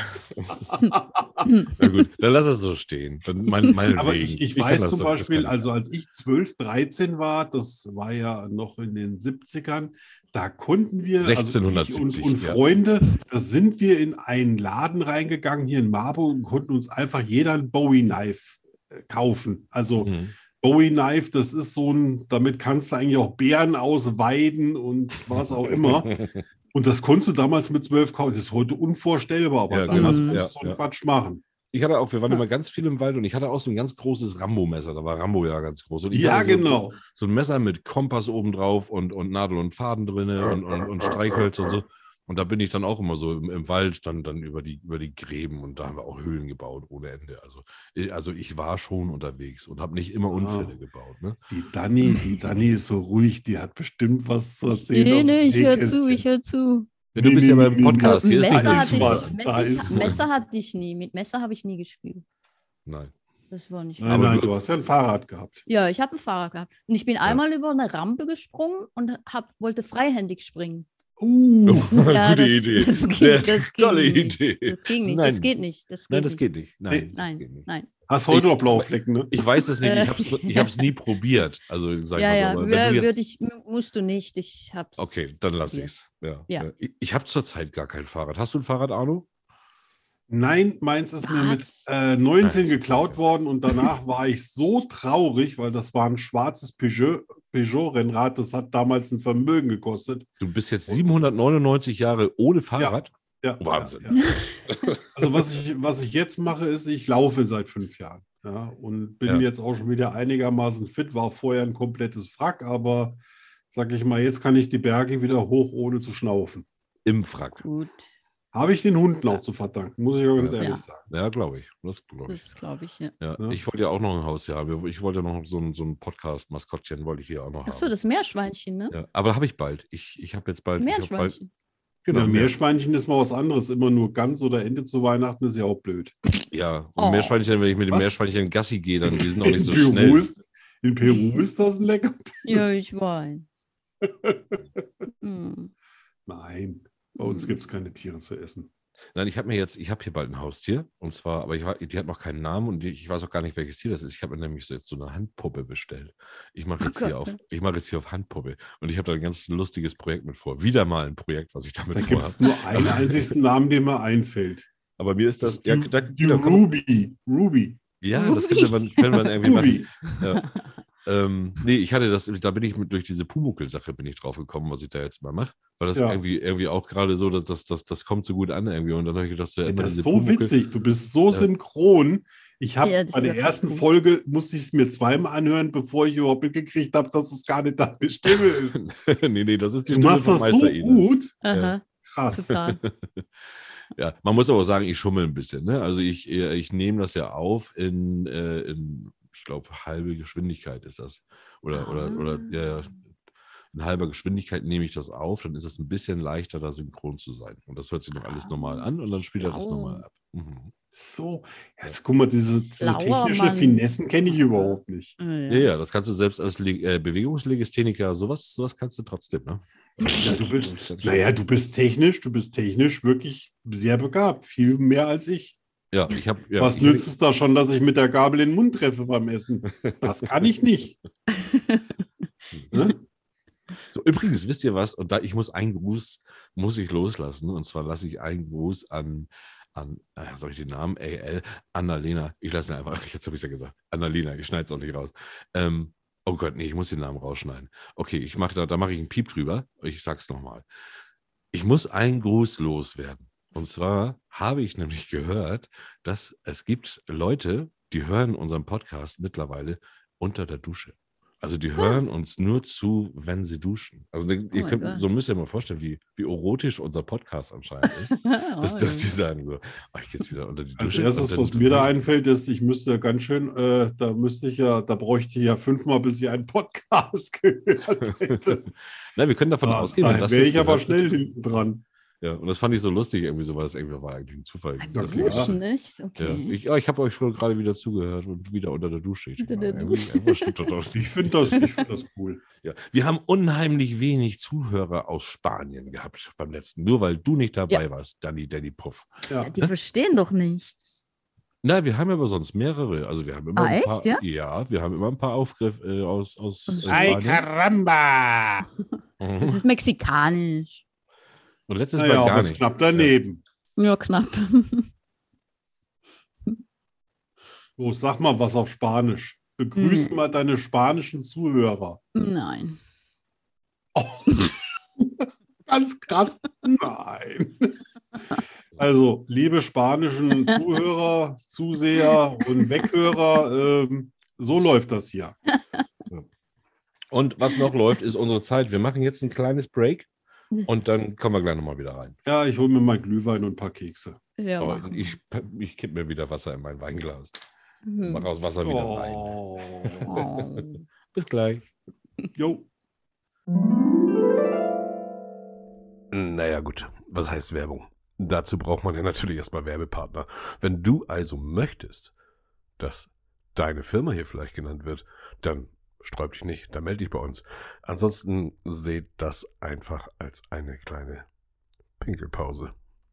Na gut, dann lass es so stehen. Dann mein, meinetwegen. Aber ich, ich kann weiß das zum doch, das Beispiel, kann ich. also als ich zwölf, dreizehn war, das war ja noch in den siebzigern, da konnten wir, also ich sechzehnhundertsiebzig, und, und ja. Freunde, da sind wir in einen Laden reingegangen hier in Marburg und konnten uns einfach jeder ein Bowie-Knife äh, kaufen. Also Mhm. Bowie-Knife, das ist so ein, damit kannst du eigentlich auch Bären ausweiden und was auch immer. Und das konntest du damals mit zwölf kaufen. Das ist heute unvorstellbar, aber Ja, damals genau. konntest du so Ja, einen ja. Quatsch machen. Ich hatte auch, wir waren Ja. immer ganz viel im Wald und ich hatte auch so ein ganz großes Rambo-Messer. Da war Rambo ja ganz groß. Und ich Ja, hatte so, genau. So, so ein Messer mit Kompass oben drauf und, und Nadel und Faden drin und, und, und Streichhölzer und so. Und da bin ich dann auch immer so im, im Wald dann, dann über, die, über die Gräben und da haben wir auch Höhlen gebaut ohne Ende. Also, ich- also ich war schon unterwegs und habe nicht immer Unfälle gebaut. Ne? Die Dani, die Dani ist so ruhig, die hat bestimmt was zu erzählen. Nee, aus dem nee, ich höre Nähkästchen. zu, ich höre zu. Ja, du Nee, bist nee, ja nee, beim nee, Podcast. nee. Hier ist Messer, da die ist hatte was, ich, da Messer, ist Messer was. hatte ich nie. Mit Messer habe ich nie gespielt. Nein. Das war nicht. Nein, Aber nein, du- du hast ja ein Fahrrad gehabt. Ja, ich habe ein Fahrrad gehabt. Und ich bin einmal über eine Rampe gesprungen und hab, wollte freihändig springen. Uh, Ja, Gute das- Idee. das ging- Sehr das ging tolle nicht. Idee. Das ging nicht. Nein. Das geht nicht. Das geht Nein, das nicht. geht nicht. Nein, Nee. das Nein, geht nicht. nein. hast heute Ich- noch blaue Flecken, ne? Ich weiß es nicht, ich Äh. habe es ich hab's nie probiert. Also sag ich Ja, mal so. ja, Aber wenn wür- du würd jetzt, ich, musst du nicht. Ich hab's. okay, dann lasse probiert. ich es. Ja, Ja. ja. Ich, ich habe zurzeit gar kein Fahrrad. Hast du ein Fahrrad, Arno? Nein, meins ist mir mit Was? äh, neunzehn Nein. geklaut worden und danach war ich so traurig, weil das war ein schwarzes Peugeot, Peugeot-Rennrad, das hat damals ein Vermögen gekostet. Du bist jetzt siebenhundertneunundneunzig Jahre ohne Fahrrad? Ja, Wahnsinn. Ja, ja. Also was ich, was ich jetzt mache, ist, ich laufe seit fünf Jahren. Ja, und bin Ja. jetzt auch schon wieder einigermaßen fit, war vorher ein komplettes Wrack, aber sag ich mal, jetzt kann ich die Berge wieder hoch, ohne zu schnaufen. Im Frack. Gut, Habe ich den Hund noch zu verdanken, muss ich auch ganz Ja. ehrlich Ja. sagen. Ja, glaube ich. Das glaube ich. das glaube ich, ja. Ja, Ja. Ich wollte ja auch noch ein Haustier haben. Ich wollte noch so ein, so ein Podcast-Maskottchen, wollte ich hier auch noch Achso, haben. das Meerschweinchen, ne? Ja, aber habe ich bald. Ich, ich habe jetzt bald. Ich hab bald Meerschweinchen. genau, Ja, Meer- Meerschweinchen ist mal was anderes. Immer nur Gans oder Ente zu Weihnachten ist ja auch blöd. Ja, und Oh. Meerschweinchen, wenn ich mit dem Was? Meerschweinchen Gassi gehe, dann die sind auch nicht so in, Peru schnell. ist, in Peru ist das ein lecker. Ja, ich weiß. Hm. Nein, bei uns Hm. gibt es keine Tiere zu essen. Nein, ich habe mir jetzt, ich habe hier bald ein Haustier und zwar, aber ich, wa- die hat noch keinen Namen und die, ich weiß auch gar nicht, welches Tier das ist. Ich habe mir nämlich so jetzt so eine Handpuppe bestellt. Ich mache jetzt Oh hier Gott. auf, ich mache jetzt hier auf Handpuppe und ich habe da ein ganz lustiges Projekt mit vor. Wieder mal ein Projekt, was ich damit Da gibt vorhabe. es nur einen einzigen Namen, der mir einfällt. Aber mir ist das, die ja, da, die da kommt- Ruby. Ruby. ja, das könnte man, könnte man irgendwie machen. Ruby. Ja. Ähm, nee, ich hatte das, da bin ich mit, durch diese Pumuckl-Sache bin ich drauf gekommen, was ich da jetzt mal mache. Weil das Ja. irgendwie, irgendwie auch gerade so, dass das, das, das kommt so gut an irgendwie. Und dann habe ich gedacht, so, Ja, immer das ist diese so Pumuckl- witzig. Du bist so Ja. synchron. Ich habe Ja, das bei der ist ja ersten cool. Folge, musste ich es mir zweimal anhören, bevor ich überhaupt mitgekriegt habe, dass es gar nicht deine Stimme ist. nee, nee, das ist die Du Stimme machst von das so Meister Ine. gut. Aha, Krass. total. Ja, man muss aber auch sagen, ich schummel ein bisschen. Ne? Also ich, äh, ich nehme das ja auf in, äh, in ich glaube, halbe Geschwindigkeit ist das. Oder, oder, Ah. oder ja, in halber Geschwindigkeit nehme ich das auf, dann ist es ein bisschen leichter, da synchron zu sein. Und das hört sich noch alles normal an und dann spielt er das Schlau. nochmal ab. Mhm. So, jetzt guck mal, diese, diese Schlauer technische Mann. Finessen kenne ich überhaupt nicht. Ja. Ja, ja, das kannst du selbst als Le äh, Bewegungslegastheniker, sowas, sowas kannst du trotzdem, ne? Ja, du bist, naja, du bist technisch, du bist technisch wirklich sehr begabt, viel mehr als ich. Ja, ich habe. Ja, Was ich nützt es da schon, dass ich mit der Gabel in den Mund treffe beim Essen? Das kann ich nicht. Ne? So, übrigens, wisst ihr was? Und da ich muss einen Gruß, muss ich loslassen. Und zwar lasse ich einen Gruß an, an äh, soll ich den Namen? A L, Annalena. Ich lasse ihn einfach, jetzt habe ich es ja gesagt. Annalena, ich schneide es auch nicht raus. Ähm, oh Gott, nee, ich muss den Namen rausschneiden. Okay, ich mache da, da mache ich einen Piep drüber. Ich sag's nochmal. Ich muss einen Gruß loswerden. Und zwar habe ich nämlich gehört, dass es gibt Leute, die hören unseren Podcast mittlerweile unter der Dusche. Also die hören uns nur zu, wenn sie duschen. Also ihr mein könnt, Gott. so müsst ihr mal vorstellen, wie, wie erotisch unser Podcast anscheinend ist. dass, dass die sagen so, oh, ich gehe jetzt wieder unter die Als Dusche. erstes, und dann- was mir da einfällt, ist, ich müsste ganz schön, äh, da müsste ich ja, da bräuchte ich ja fünfmal, bis ich einen Podcast gehört hätte. Na, wir können davon Da, ausgehen, wenn da das wäre jetzt ich aber gehört wird. schnell hinten dran. Ja, und das fand ich so lustig irgendwie so, weil das irgendwie war eigentlich ein Zufall. Ein dass Ja, ihr- klar. Duschen, nicht? Ja, Okay. ich, ja, ich habe euch schon gerade wieder zugehört und wieder unter der Dusche. Ich Unter denke, der irgendwie- Dusche. irgendwas stimmt da doch Ich nicht. finde das, ich find das cool. Ja. Wir haben unheimlich wenig Zuhörer aus Spanien gehabt beim letzten. Nur weil du nicht dabei warst, Danny Danny Puff. Ja. Ja, die verstehen doch nichts. Na, wir haben aber sonst mehrere. Also wir haben immer Ah, ein echt, paar, ja? ja, wir haben immer ein paar Aufgriffe äh, aus, aus, Aus äh, Ay, Spanien. caramba! Das Mhm. ist mexikanisch. Und letztes Mal Naja, gar aber es nicht. knapp daneben. Ja, knapp. So, sag mal was auf Spanisch. Begrüß Hm. mal deine spanischen Zuhörer. Nein. Oh. Ganz krass. Nein. Also, liebe spanischen Zuhörer, Zuseher und Weghörer, ähm, so läuft das hier. Und was noch läuft, ist unsere Zeit. Wir machen jetzt ein kleines Break und dann kommen wir gleich nochmal wieder rein. Ja, ich hole mir mal Glühwein und ein paar Kekse. Ja, Aber machen. ich ich kipp mir wieder Wasser in mein Weinglas. Hm. Mach aus Wasser wieder Wein. Oh. Oh. Bis gleich. Jo. Naja, gut. Was heißt Werbung? Dazu braucht man ja natürlich erstmal Werbepartner. Wenn du also möchtest, dass deine Firma hier vielleicht genannt wird, dann sträub dich nicht, dann melde dich bei uns. Ansonsten seht das einfach als eine kleine Pinkelpause.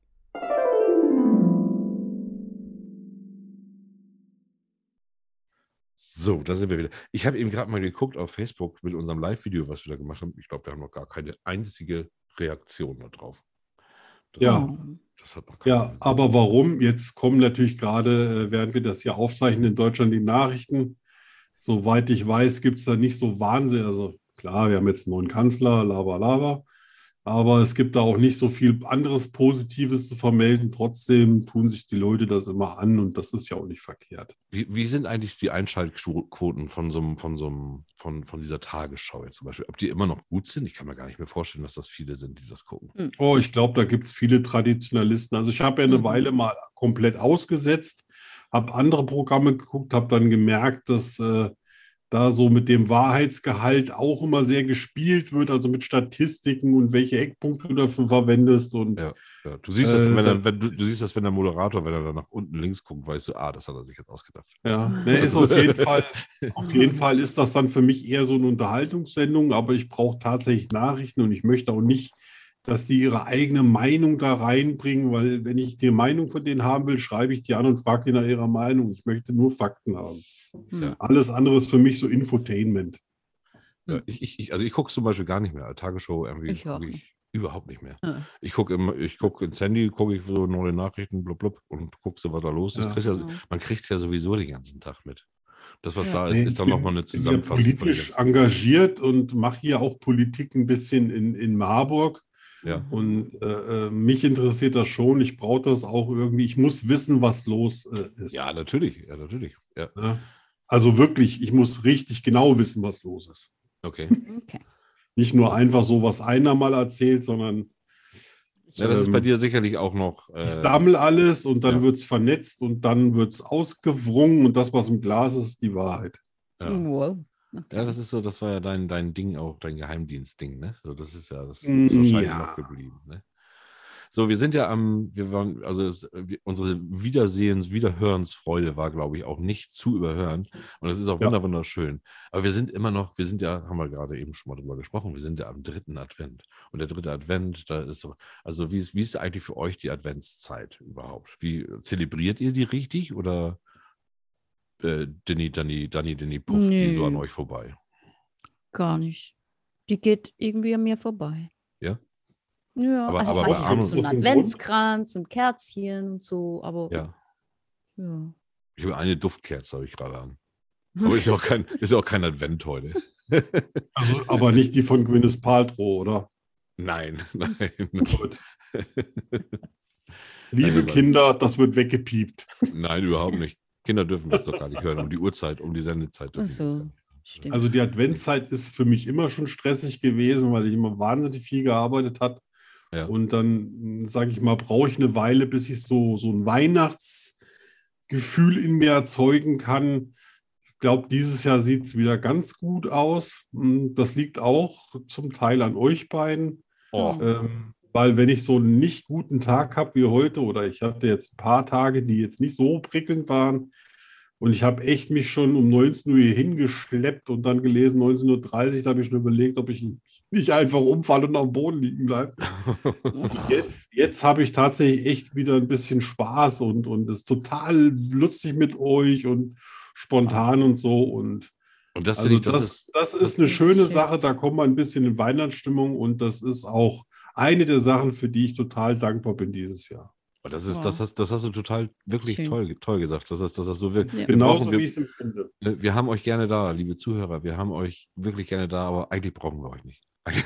So, da sind wir wieder. Ich habe eben gerade mal geguckt auf Facebook mit unserem Live-Video, was wir da gemacht haben. Ich glaube, wir haben noch gar keine einzige Reaktion da drauf. Das Ja. Hat, das hat noch keiner Ja, gesehen. aber warum? Jetzt kommen natürlich gerade, äh, während wir das hier aufzeichnen, in Deutschland die Nachrichten. Soweit ich weiß, gibt es da nicht so Wahnsinn. Also klar, wir haben jetzt einen neuen Kanzler, lava, lava. Aber es gibt da auch nicht so viel anderes Positives zu vermelden. Trotzdem tun sich die Leute das immer an und das ist ja auch nicht verkehrt. Wie, wie sind eigentlich die Einschaltquoten von so einem, von so einem, von, von dieser Tagesschau jetzt zum Beispiel? Ob die immer noch gut sind? Ich kann mir gar nicht mehr vorstellen, dass das viele sind, die das gucken. Oh, ich glaube, da gibt es viele Traditionalisten. Also ich habe ja eine Mhm. Weile mal komplett ausgesetzt, habe andere Programme geguckt, habe dann gemerkt, dass äh, da so mit dem Wahrheitsgehalt auch immer sehr gespielt wird, also mit Statistiken und welche Eckpunkte du dafür verwendest. Und Ja. Ja, du siehst das, Äh, wenn, das- er, wenn du, du siehst das, wenn der Moderator, wenn er dann nach unten links guckt, weißt du, ah, das hat er sich jetzt ausgedacht. ja, ne, ist auf jeden Fall, auf jeden Fall ist das dann für mich eher so eine Unterhaltungssendung, aber ich brauche tatsächlich Nachrichten und ich möchte auch nicht, dass die ihre eigene Meinung da reinbringen, weil wenn ich die Meinung von denen haben will, schreibe ich die an und frage die nach ihrer Meinung. Ich möchte nur Fakten haben. Hm. Alles andere ist für mich so Infotainment. Ja, ich, ich, ich- also ich gucke zum Beispiel gar nicht mehr. Tagesschau irgendwie Ich auch gucke ich nicht. überhaupt nicht mehr. Ja. Ich gucke immer, ich gucke ins Handy, gucke ich so neue Nachrichten, blub, blub, und gucke so, was da los ist. Ja. Kriegst ja, Genau. man kriegt es ja sowieso den ganzen Tag mit. Das, was Ja. da ist, Nee, ist dann ich nochmal eine bin ja Zusammenfassung. von den politisch ganzen- engagiert und mache hier auch Politik ein bisschen in, in Marburg. Ja. Und äh, äh, mich interessiert das schon. Ich brauche das auch irgendwie. Ich muss wissen, was los äh, ist. Ja, natürlich. Ja, natürlich. Ja, Ne? Also wirklich, ich muss richtig genau wissen, was los ist. okay. Okay. Nicht nur einfach so, was einer mal erzählt, sondern Ja, das ist bei Ähm, dir sicherlich auch noch. ich Äh, sammle alles und dann ja. wird es vernetzt und dann wird es ausgewrungen und das, was im Glas ist, ist die Wahrheit. ja. Wow. Okay. Ja, das ist so, das war ja dein, dein Ding auch, dein Geheimdienstding, ne? So, das ist ja, das Mm, ist wahrscheinlich ja. noch geblieben, ne? So, wir sind ja am, wir waren, also es, wir, unsere Wiedersehens-, Wiederhörensfreude war, glaube ich, auch nicht zu überhören. Und das ist auch Ja. wunder- wunderschön. Aber wir sind immer noch, wir sind ja, haben wir gerade eben schon mal drüber gesprochen, wir sind ja am dritten Advent. Und der dritte Advent, da ist so, also wie ist, wie ist eigentlich für euch die Adventszeit überhaupt? Wie zelebriert ihr die richtig oder äh, Danny, Danny, Danny, Danny, pufft die so an Nö. euch vorbei? Gar nicht. Die geht irgendwie an mir vorbei. Ja? Ja, Aber- also aber ich bei habe Arno- so einen Auf den Grund? Adventskranz und Kerzchen und so, aber Ja. ja. Ich habe eine Duftkerze, habe ich gerade an. Aber ist ja auch kein, ist ja auch kein Advent heute. Also, aber nicht die von Gwyneth Paltrow, oder? Nein, nein. Gut. Nein, Liebe das war- Kinder, das wird weggepiept. Nein, überhaupt nicht. Kinder dürfen das doch gar nicht hören. Um die Uhrzeit, um die Sendezeit dürfen Ach die das so, gar nicht hören. stimmt. Also die Adventszeit ist für mich immer schon stressig gewesen, weil ich immer wahnsinnig viel gearbeitet habe. Ja. Und dann, sage ich mal, brauche ich eine Weile, bis ich so, so ein Weihnachtsgefühl in mir erzeugen kann. Ich glaube, dieses Jahr sieht es wieder ganz gut aus. Das liegt auch zum Teil an euch beiden. Oh, Ähm, weil wenn ich so einen nicht guten Tag habe wie heute, oder ich hatte jetzt ein paar Tage, die jetzt nicht so prickelnd waren, und ich habe echt mich schon um neunzehn Uhr hier hingeschleppt und dann gelesen, neunzehn Uhr dreißig, da habe ich schon überlegt, ob ich nicht einfach umfalle und am Boden liegen bleibe. Jetzt, jetzt habe ich tatsächlich echt wieder ein bisschen Spaß und, und es ist total lustig mit euch und spontan und so. Und und das also finde ich, das, das, ist, das ist eine ist schöne schön. Sache, da kommt man ein bisschen in Weihnachtsstimmung und das ist auch eine der Sachen, für die ich total dankbar bin dieses Jahr. das ist, Wow. das hast, das hast du total wirklich Schön. toll, toll gesagt. Das ist, das ist so, wir, Ja. wir Genauso brauchen, wie wir, ich es empfinde. wir haben euch gerne da, liebe Zuhörer. Wir haben euch wirklich gerne da, aber eigentlich brauchen wir euch nicht.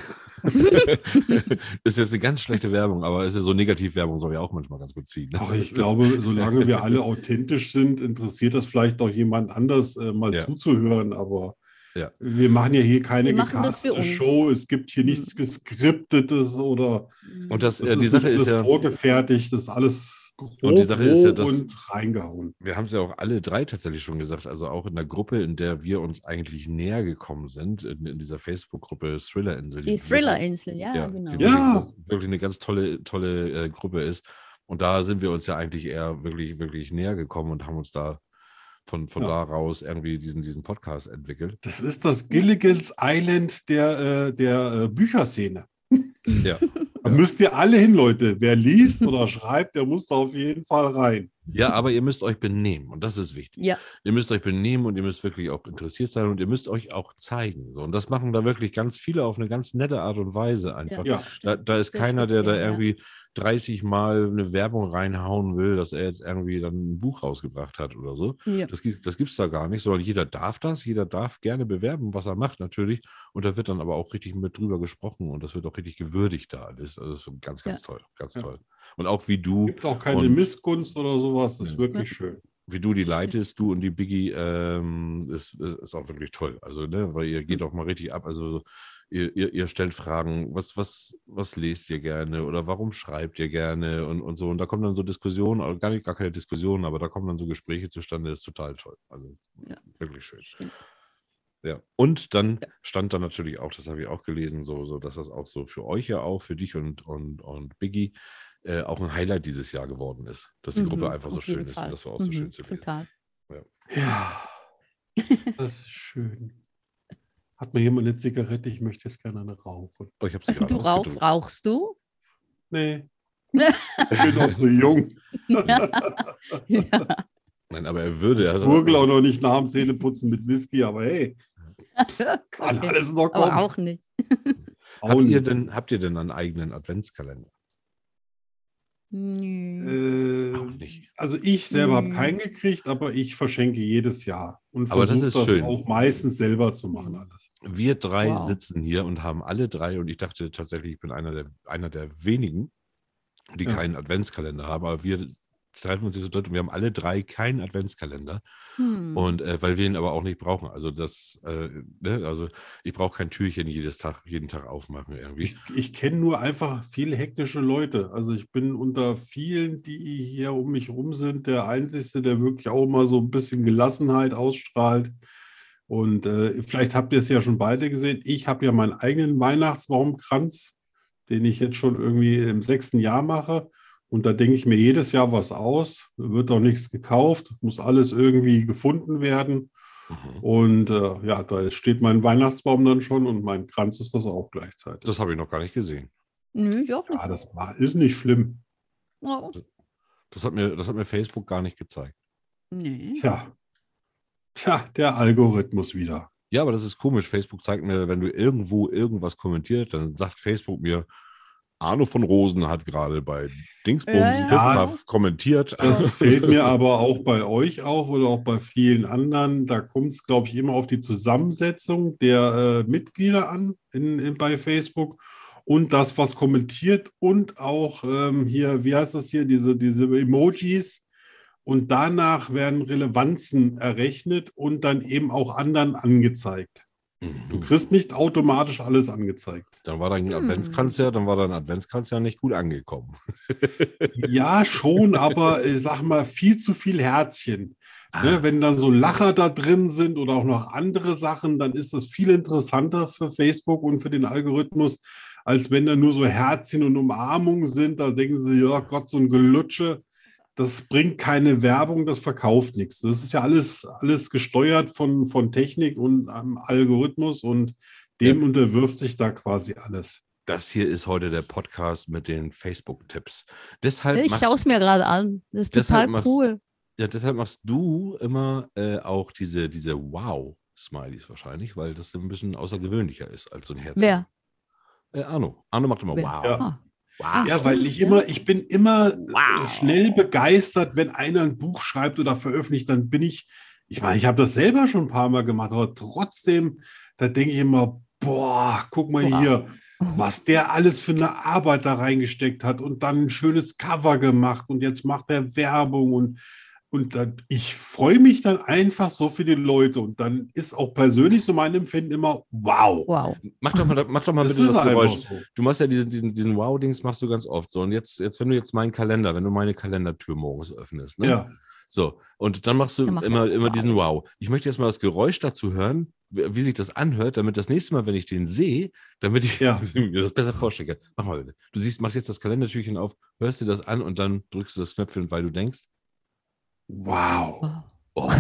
Ist jetzt eine ganz schlechte Werbung, aber es ist so Negativwerbung, soll ja auch manchmal ganz gut ziehen. Ne? Ach, ich glaube, solange wir alle authentisch sind, interessiert das vielleicht auch jemand anders, äh, mal Ja. zuzuhören. Aber Ja. wir machen ja hier keine Wir machen das für gecastete uns. Show. Es gibt hier Hm. nichts Geskriptetes oder Und das, das äh, die ist Sache nicht ist alles ja, vorgefertigt. Das ist alles grob, Und die Sache ist ja, roh dass- und reingehauen. wir haben es ja auch alle drei tatsächlich schon gesagt, also auch in der Gruppe, in der wir uns eigentlich näher gekommen sind, in, in dieser Facebook-Gruppe Thriller-Insel. Die Thriller-Insel, ja, ja, genau. die Ja. wirklich, wirklich eine ganz tolle, tolle äh, Gruppe ist. Und da sind wir uns ja eigentlich eher wirklich, wirklich näher gekommen und haben uns da von, von Ja. da raus irgendwie diesen, diesen Podcast entwickelt. Das ist das Gilligan's Island der, äh, der äh, Bücherszene. Ja. Da Ja. müsst ihr alle hin, Leute. Wer liest oder schreibt, der muss da auf jeden Fall rein. Ja, aber ihr müsst euch benehmen und das ist wichtig. Ja, Ihr müsst euch benehmen und ihr müsst wirklich auch interessiert sein und ihr müsst euch auch zeigen. So. Und das machen da wirklich ganz viele auf eine ganz nette Art und Weise einfach. Ja. das Da, stimmt. da ist Sehr keiner, der da speziell, ja. irgendwie dreißig Mal eine Werbung reinhauen will, dass er jetzt irgendwie dann ein Buch rausgebracht hat oder so. Ja. Das gibt es das da gar nicht, sondern jeder darf das, jeder darf gerne bewerben, was er macht natürlich. Und da wird dann aber auch richtig mit drüber gesprochen und das wird auch richtig gewürdigt da alles. Also das ist ganz, ganz Ja. toll, ganz Ja. toll. Und auch wie du, Es gibt auch keine Und- Missgunst oder sowas. Das ist Ja. wirklich schön. wie du die Stimmt. leitest, du und die Biggie, ähm, ist, ist auch wirklich toll. Also, ne, weil ihr geht auch mal richtig ab. Also ihr, ihr, ihr stellt Fragen, was, was, was lest ihr gerne oder warum schreibt ihr gerne und, und so. Und da kommen dann so Diskussionen, also gar nicht gar keine Diskussionen, aber da kommen dann so Gespräche zustande, das ist total toll. Also Ja. wirklich schön. Stimmt. Ja. Und dann Ja. stand da natürlich auch, das habe ich auch gelesen, so, so, dass das auch so für euch ja auch, für dich und, und, und Biggie, äh, auch ein Highlight dieses Jahr geworden ist, dass die Mhm, Gruppe einfach so auf jeden schön ist. Fall. Und das war auch so Mhm, schön zu lesen. Total. Ja, das ist schön. Hat mir jemand eine Zigarette? Ich möchte jetzt gerne eine rauchen. Oh, ich habe sie gerade Du rauchst, ausgedrückt. rauchst du? Nee, ich bin noch so jung. Ja. Nein, aber er würde. Ich Er, gurgel auch noch nicht nach dem Zähneputzen mit Whisky, aber hey, kann Okay. alles noch Aber kommen. auch nicht. Auch habt, ihr nicht. denn, habt ihr denn einen eigenen Adventskalender? Nö. Äh, Auch nicht. Also ich selber habe Hm. keinen gekriegt, aber ich verschenke jedes Jahr und Aber das versuche ist das, schön. auch meistens selber zu machen Hm. alles. Wir drei Wow. sitzen hier und haben alle drei, und ich dachte tatsächlich, ich bin einer der, einer der wenigen, die Ja. keinen Adventskalender haben, aber wir treffen uns hier so dritt und wir haben alle drei keinen Adventskalender. Hm. Und äh, weil wir ihn aber auch nicht brauchen. Also das, äh, ne? Also ich brauche kein Türchen jedes Tag, jeden Tag aufmachen irgendwie. Ich, ich kenne nur einfach viele hektische Leute. Also ich bin unter vielen, die hier um mich rum sind, der Einzige, der wirklich auch mal so ein bisschen Gelassenheit ausstrahlt. Und äh, vielleicht habt ihr es ja schon beide gesehen. Ich habe ja meinen eigenen Weihnachtsbaumkranz, den ich jetzt schon irgendwie im sechsten Jahr mache. Und da denke ich mir jedes Jahr was aus. Wird auch nichts gekauft, muss alles irgendwie gefunden werden. Mhm. Und äh, ja, da steht mein Weihnachtsbaum dann schon und mein Kranz ist das auch gleichzeitig. Das habe ich noch gar nicht gesehen. Nö, ich auch nicht. Ja, das war, ist nicht schlimm. Oh. Das hat mir, das hat mir Facebook gar nicht gezeigt. Nee. Tja, tja, der Algorithmus wieder. Ja, aber das ist komisch. Facebook zeigt mir, wenn du irgendwo irgendwas kommentiert, dann sagt Facebook mir, Arno von Rosen hat gerade bei Dingsbums Ja, ja. Biffmuff kommentiert. Das fehlt mir aber auch bei euch auch oder auch bei vielen anderen. Da kommt es, glaube ich, immer auf die Zusammensetzung der äh, Mitglieder an in, in, bei Facebook und das, was kommentiert und auch ähm, hier, wie heißt das hier, diese, diese Emojis. Und danach werden Relevanzen errechnet und dann eben auch anderen angezeigt. Du Mhm. kriegst nicht automatisch alles angezeigt. Dann war dein Hm. Adventskranz ja, dann war dein Adventskranz ja nicht gut angekommen. Ja, schon, aber ich sag mal, viel zu viel Herzchen. Ah. Ne, wenn dann so Lacher da drin sind oder auch noch andere Sachen, dann ist das viel interessanter für Facebook und für den Algorithmus, als wenn da nur so Herzchen und Umarmungen sind. Da denken sie, ja Gott, so ein Gelutsche. Das bringt keine Werbung, das verkauft nichts. Das ist ja alles, alles gesteuert von, von Technik und ähm, Algorithmus und dem Ja. unterwirft sich da quasi alles. Das hier ist heute der Podcast mit den Facebook-Tipps. Deshalb Ich machst, schaue es mir gerade an. Das ist Deshalb total machst- cool. ja, deshalb machst du immer äh, auch diese, diese Wow-Smileys wahrscheinlich, weil das ein bisschen außergewöhnlicher ist als so ein Herz. Wer? Äh, Arno. Arno macht immer Wer? Wow. Ja. Ah. Wow. Ja, stimmt, weil ich ja. immer, ich bin immer Wow. äh, schnell begeistert, wenn einer ein Buch schreibt oder veröffentlicht, dann bin ich, ich meine, ich habe das selber schon ein paar Mal gemacht, aber trotzdem, da denke ich immer, boah, guck mal Wow. hier, was der alles für eine Arbeit da reingesteckt hat und dann ein schönes Cover gemacht und jetzt macht er Werbung und, und dann, ich freue mich dann einfach so für die Leute und dann ist auch persönlich so mein Empfinden immer, wow. Wow. Mach doch mal, mach doch mal Das bitte ist das Geräusch. einfach so. Du machst ja diesen, diesen, diesen Wow-Dings machst du ganz oft. So, und jetzt, jetzt, wenn du jetzt meinen Kalender, wenn du meine Kalendertür morgens öffnest, ne? Ja. So, und dann machst du Dann macht immer, er immer Wow. diesen Wow. Ich möchte jetzt mal das Geräusch dazu hören, wie wie sich das anhört, damit das nächste Mal, wenn ich den sehe, damit ich Ja. mir das besser vorstelle. Mach mal bitte. Du siehst, machst jetzt das Kalendertürchen auf, hörst dir das an und dann drückst du das Knöpfchen, weil du denkst, Wow. Wow. oh.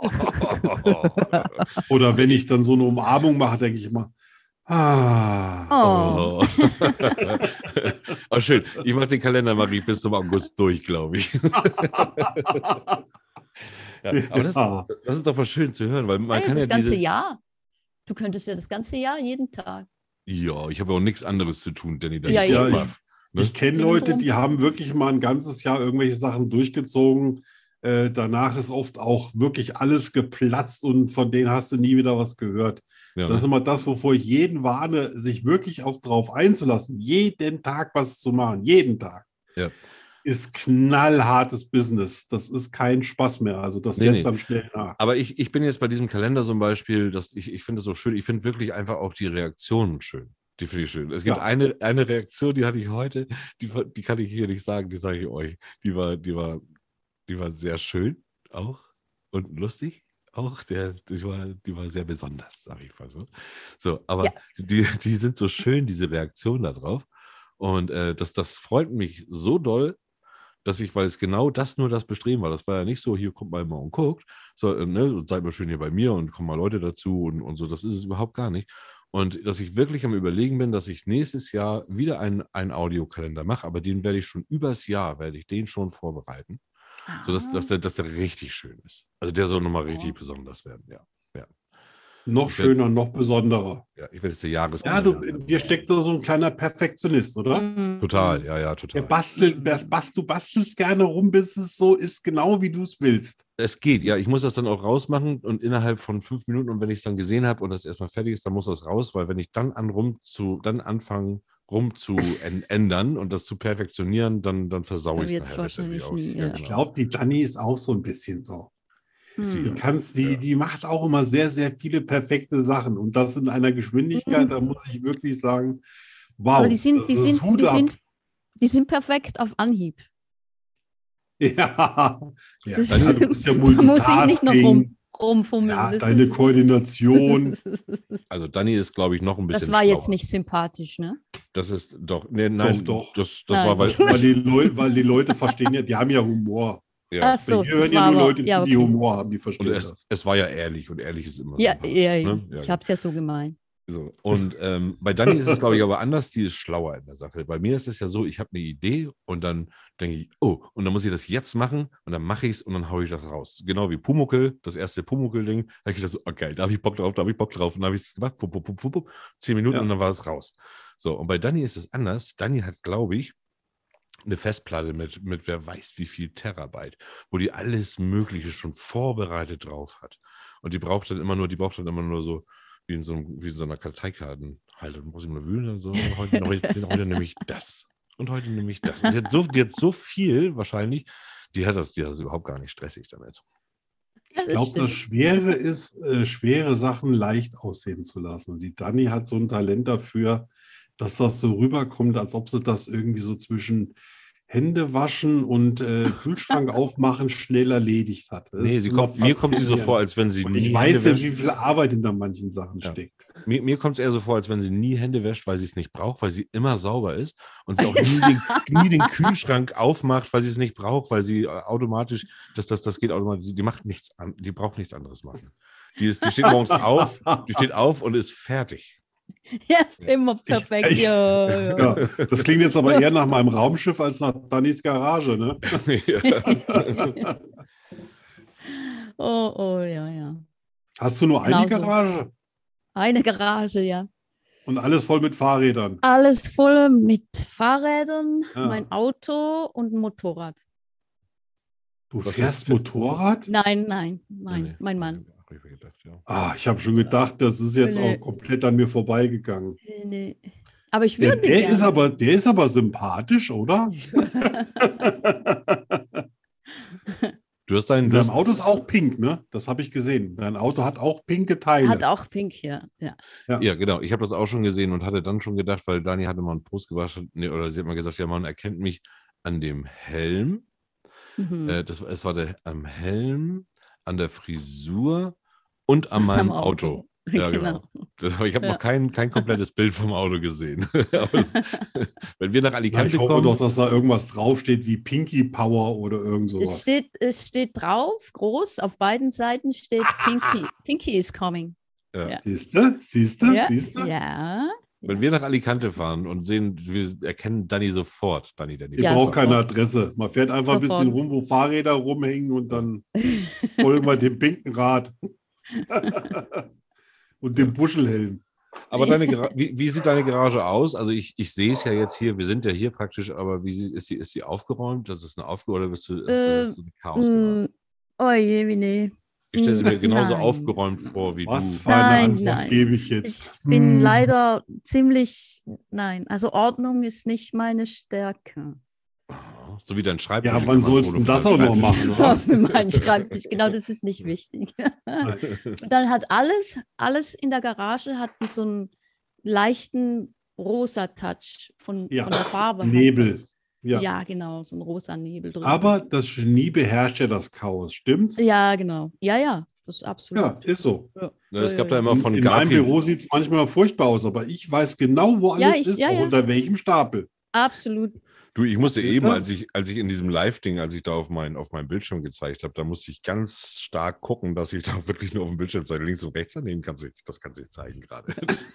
Oder wenn ich dann so eine Umarmung mache, denke ich immer, ah. Oh. Oh. Oh, schön. Ich mache den Kalender, mache ich bis zum August durch, glaube ich. Ja, aber das, Ja. das ist doch mal schön zu hören, weil man Hey, kann das ja ganze diese... Jahr. Du könntest ja das ganze Jahr, jeden Tag. Ja, ich habe auch nichts anderes zu tun, Danny. dass Ja, ich das eben. mache. Ne? Ich kenne Eben Leute, drum. die haben wirklich mal ein ganzes Jahr irgendwelche Sachen durchgezogen. Äh, danach ist oft auch wirklich alles geplatzt und von denen hast du nie wieder was gehört. Ja, Das ist ne? immer das, wovor ich jeden warne, sich wirklich auf drauf einzulassen, jeden Tag was zu machen, jeden Tag. Ja. Ist knallhartes Business. Das ist kein Spaß mehr. Also das Nee, lässt nee. dann schnell nach. Aber ich, ich bin jetzt bei diesem Kalender zum Beispiel, dass ich, ich finde es so schön, ich finde wirklich einfach auch die Reaktionen schön. Die finde ich schön. Es gibt Ja. eine, eine Reaktion, die hatte ich heute, die, die kann ich hier nicht sagen, die sage ich euch. Die war, die war, die war sehr schön auch und lustig. Auch der, die war, die war sehr besonders, sage ich mal so. So, aber Ja. die, die sind so schön, diese Reaktionen da drauf. Und äh, das, das freut mich so doll, dass ich, weil es genau das nur das Bestreben war. Das war ja nicht so, hier kommt mal mal und guckt, so, äh, ne, und seid mal schön hier bei mir und kommen mal Leute dazu und, und so. Das ist es überhaupt gar nicht. Und dass ich wirklich am Überlegen bin, dass ich nächstes Jahr wieder einen, einen Audiokalender mache, aber den werde ich schon übers Jahr, werde ich den schon vorbereiten, sodass dass der, dass der richtig schön ist. Also der soll nochmal richtig Ja. besonders werden, ja. Noch Ich werd- schöner, noch besonderer. Ja, ich werde es der Jahres. Ja, du, dir steckt so so ein kleiner Perfektionist, oder? Mhm. Total, ja, ja, Der total. bastelt, das bast, du bastelst gerne rum, bis es so ist, genau wie du es willst. Es geht, ja. Ich muss das dann auch rausmachen und innerhalb von fünf Minuten, und wenn ich es dann gesehen habe und das erstmal fertig ist, dann muss das raus, weil wenn ich dann an rum zu, dann anfange rum zu en- ändern und das zu perfektionieren, dann, dann versaue Dann ich es wird's nachher letztendlich wahrscheinlich auch. nie, Ja, ja. Ich genau. glaube, die Dani ist auch so ein bisschen so. Sie- Die, Mhm. kannst, die, Ja. die macht auch immer sehr, sehr viele perfekte Sachen. Und das in einer Geschwindigkeit, da muss ich wirklich sagen, wow. Aber die sind, das die ist sind, Hut die ab. sind, die sind perfekt auf Anhieb. Ja, ja, Das- ja, du bist ja da muss ich nicht noch Multitasking, rum- rumfummeln. Ja, das deine ist, Koordination. Also Dani ist, glaube ich, noch ein bisschen Das war jetzt schlauer. nicht sympathisch, ne? Das ist doch, nee, nein, doch. das, das Nein. war, weil, Weil die, Leu weil die Leute verstehen ja, die haben ja Humor. ja. Ach so, Bei dir das hören ja war nur aber, Leute zu, ja, die okay. Humor haben, die Und verstehen es, das. es war ja ehrlich und ehrlich ist immer Ja, sympathisch, ja, ja. ne? Ja, Ich habe es ja so gemeint. so. Und ähm, bei Dani ist es, glaube ich, aber anders, die ist schlauer in der Sache. Bei mir ist es ja so, ich habe eine Idee und dann denke ich, oh, und dann muss ich das jetzt machen und dann mache ich es und dann haue ich das raus. Genau wie Pumuckl, das erste Pumuckl-Ding, da habe ich gedacht so, oh geil, da habe ich Bock drauf, da habe ich Bock drauf und dann habe ich es gemacht, pup, pup, pup, pup, pup, zehn Minuten Ja. und dann war es raus. So, und bei Dani ist es anders. Dani hat, glaube ich, eine Festplatte mit, mit wer weiß wie viel Terabyte, wo die alles Mögliche schon vorbereitet drauf hat. Und die braucht dann immer nur, die braucht dann immer nur so, wie in so, einem, wie in so einer Karteikartenhalter. Muss ich mal wühlen. So, heute, heute, heute nehme ich das. Und heute nehme ich das. Und die hat so, die hat so viel wahrscheinlich, die hat das, die hat das überhaupt gar nicht stressig damit. Ich glaube, das Schwere ist, äh, schwere Sachen leicht aussehen zu lassen. Und die Dani hat so ein Talent dafür, dass das so rüberkommt, als ob sie das irgendwie so zwischen Hände waschen und äh, Kühlschrank aufmachen schnell erledigt hat. Das Nee, ist sie immer kommt, mir kommt sie so faszinierend. vor, als wenn sie Und nie ich weiß Hände ja, wäscht. wie viel Arbeit hinter manchen Sachen Ja. steckt. Mir, mir kommt es eher so vor, als wenn sie nie Hände wäscht, weil sie es nicht braucht, weil sie immer sauber ist und sie auch nie den, nie den Kühlschrank aufmacht, weil sie es nicht braucht, weil sie äh, automatisch, das, das, das geht automatisch, die macht nichts an, die braucht nichts anderes machen. Die, ist, die steht morgens auf, die steht auf und ist fertig. Ja, immer perfekt. Ich- ja, ja. Ja, das klingt jetzt aber eher nach meinem Raumschiff als nach Dannys Garage, ne? Ja. Oh, oh, ja, ja. Hast du nur eine Genau so. Garage? Eine Garage, ja. Und alles voll mit Fahrrädern. Alles voll mit Fahrrädern, Ja. mein Auto und ein Motorrad. Du Was fährst ist- Motorrad? Nein, nein, mein, Nee, nee. mein Mann. Hab ich mir gedacht, ja. Ah, ich habe schon gedacht, das ist jetzt Nee. auch komplett an mir vorbeigegangen. Nee, nee. Aber ich Der, würde der, gerne. ist aber, der ist aber sympathisch, oder? Du hast deinen, Und du dein hast, Auto ist auch pink, ne? Das habe ich gesehen. Dein Auto hat auch pinke Teile. Hat auch Pink, ja. ja. ja, genau. Ich habe das auch schon gesehen und hatte dann schon gedacht, weil Dani hatte mal einen Post gemacht, nee, oder sie hat mal gesagt, ja, man erkennt mich an dem Helm. Mhm. Äh, das, es war der, am Helm, an der Frisur und an Und meinem am Auto. Auto. Ja, genau. Das, ich habe Ja. noch kein, kein komplettes Bild vom Auto gesehen. Aber das, wenn wir nach Na, Alicante ich hoffe kommen, doch, dass da irgendwas draufsteht wie Pinky Power oder irgend Es sowas. steht, es steht drauf, groß, auf beiden Seiten steht Pinky. Pinky is coming. ja, Ja. Siehst du? Siehst du? Ja, Siehst du? ja. wenn wir nach Alicante fahren und sehen, wir erkennen Dani sofort, Dani, Dani. Ihr Ja, braucht keine sofort. Adresse. Man fährt einfach ein bisschen Sofort. rum, wo Fahrräder rumhängen und dann folgen wir dem pinken Rad. Und dem Buschelhelm. Aber deine Gara- wie, wie sieht deine Garage aus? Also ich, ich sehe es ja jetzt hier, wir sind ja hier praktisch, aber wie sie, ist sie, ist sie aufgeräumt? Das ist eine aufgeräumte oder bist du, Äh, ist das eine Chaosgarage? Mm, oh je, wie nee. Ich stelle sie mir mm, genauso nein. aufgeräumt vor wie Was du. für eine Nein, Antwort nein. gebe ich Ich jetzt? bin Hm. leider ziemlich, nein, also Ordnung ist nicht meine Stärke. Ah, So wie dein Schreibtisch. Ja, in wann Klammern, sollst wo du du das von auch noch deinem machen, Schreibtisch- oder? Für meinen Schreibtisch, genau, das ist nicht wichtig. Und dann hat alles, alles in der Garage hat so einen leichten rosa Touch von, Ja, von der Farbe. halt. Nebel. Ja. Ja. genau, so ein rosa Nebel drüber. Aber das Genie beherrscht ja das Chaos, stimmt's? Ja, genau. Ja, ja, das ist absolut. Ja, ist so. Ja. Ne, es Ja, gab ja, da ja. immer In, von in meinem Garfield. Büro sieht es manchmal furchtbar aus, aber ich weiß genau, wo alles Ja, ich- ist, ja, auch ja. unter welchem Stapel. Absolut. Du, ich musste Siehst eben, du? als ich, als ich in diesem Live-Ding, als ich da auf, mein, auf meinem Bildschirm gezeigt habe, da musste ich ganz stark gucken, dass ich da wirklich nur auf dem Bildschirm zeige. Links und rechts daneben kannst du, das kannst du nicht zeigen gerade.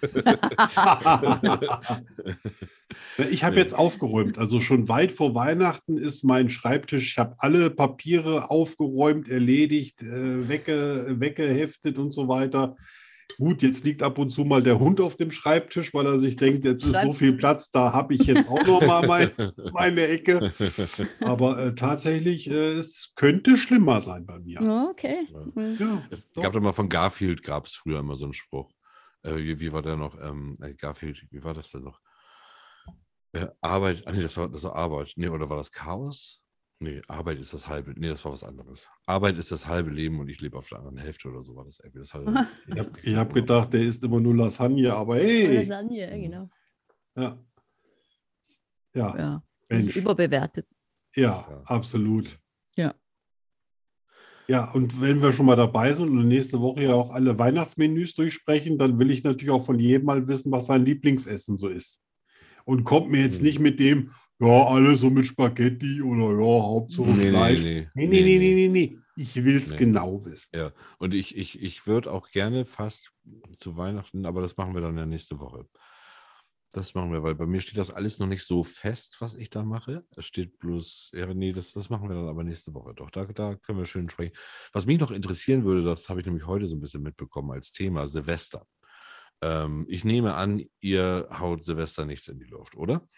Ich habe Nee. jetzt aufgeräumt. Also schon weit vor Weihnachten ist mein Schreibtisch. Ich habe alle Papiere aufgeräumt, erledigt, äh, wegge, weggeheftet und so weiter. Gut, jetzt liegt ab und zu mal der Hund auf dem Schreibtisch, weil er sich denkt, jetzt ist so Schreibtisch. viel Platz, da habe ich jetzt auch noch mal mein, meine Ecke. Aber äh, tatsächlich, äh, es könnte schlimmer sein bei mir. Ja, okay. Ja, Es doch. gab da mal von Garfield, gab es früher immer so einen Spruch. Äh, wie, wie war der noch? Ähm, äh, Garfield, wie war das denn noch? Äh, Arbeit, ah, nee, das war, das war Arbeit. Nee, oder war das Chaos? Nee, Arbeit ist das halbe, nee, das war was anderes. Arbeit ist das halbe Leben und ich lebe auf der anderen Hälfte oder so war das. Das hat, Ich habe ich hab gedacht, der isst immer nur Lasagne, aber hey. Lasagne, ja, genau. Ja, ja, Ja, das ist Mensch. überbewertet. ja, Ja. absolut. Ja. Ja, und wenn wir schon mal dabei sind und nächste Woche ja auch alle Weihnachtsmenüs durchsprechen, dann will ich natürlich auch von jedem mal wissen, was sein Lieblingsessen so ist. Und kommt mir jetzt Hm. nicht mit dem, ja, alles so mit Spaghetti oder ja, Hauptsache Nee, nee, Fleisch. nee, Nee, nee, nee, nee, nee. nee, nee, nee. Ich will es Nee. genau wissen. Ja, und ich, ich, ich würde auch gerne fast zu Weihnachten, aber das machen wir dann ja nächste Woche. Das machen wir, weil bei mir steht das alles noch nicht so fest, was ich da mache. Es steht bloß, ja, nee, das, das machen wir dann aber nächste Woche. Doch, da, da können wir schön sprechen. Was mich noch interessieren würde, das habe ich nämlich heute so ein bisschen mitbekommen als Thema, Silvester. Ähm, ich nehme an, ihr haut Silvester nichts in die Luft, oder?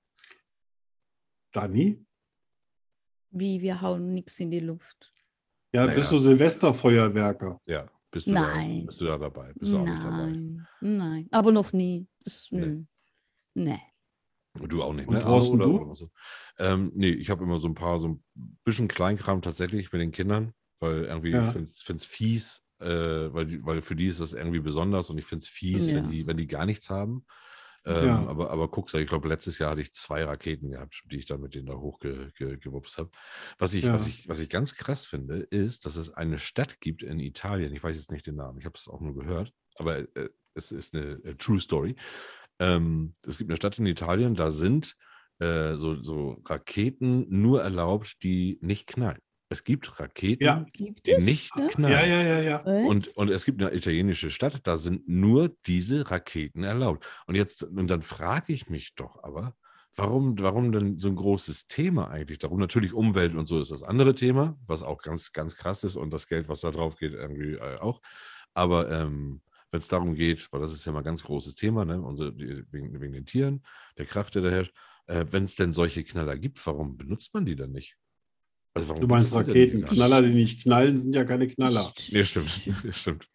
Dani? Wie, wir hauen nichts in die Luft. Ja, Naja. bist du Silvesterfeuerwerker? Ja, bist du, da, Nein. bist du da dabei? Bist du auch nicht dabei? Nein, nein, aber noch nie. Das, Nee. nö. Nee. Und du auch nicht, Und ne? Thorsten, Arno, du? oder, oder so. Ähm, nee, ich habe immer so ein paar, so ein bisschen Kleinkram tatsächlich mit den Kindern, weil irgendwie, Ja. ich finde es fies, äh, weil, die, weil für die ist das irgendwie besonders und ich finde es fies, Ja. wenn, die, wenn die gar nichts haben. Ähm, Ja. aber, aber guck's, ich glaube, letztes Jahr hatte ich zwei Raketen gehabt, die ich dann mit denen da hochgewupst habe. Was ich, Ja. was, ich, was ich ganz krass finde, ist, dass es eine Stadt gibt in Italien, ich weiß jetzt nicht den Namen, ich habe es auch nur gehört, aber äh, es ist eine äh, True Story. Ähm, es gibt eine Stadt in Italien, da sind äh, so, so Raketen nur erlaubt, die nicht knallen. Es gibt Raketen, Ja. Gibt die es? nicht Ja? knallen. Ja, ja, ja, ja. Und, Echt? und es gibt eine italienische Stadt, da sind nur diese Raketen erlaubt. Und jetzt, und dann frage ich mich doch aber, warum, warum denn so ein großes Thema eigentlich darum? Natürlich Umwelt und so ist das andere Thema, was auch ganz, ganz krass ist und das Geld, was da drauf geht, irgendwie äh, auch. Aber ähm, wenn es darum geht, weil das ist ja mal ein ganz großes Thema, ne? Unsere, die, wegen, wegen den Tieren, der Krach, der da herrscht, äh, wenn es denn solche Knaller gibt, warum benutzt man die dann nicht? Also warum Du gibt meinst es die denn hier Raketen. gar nicht? Knaller, die nicht knallen, sind ja keine Knaller. Nee, stimmt. stimmt.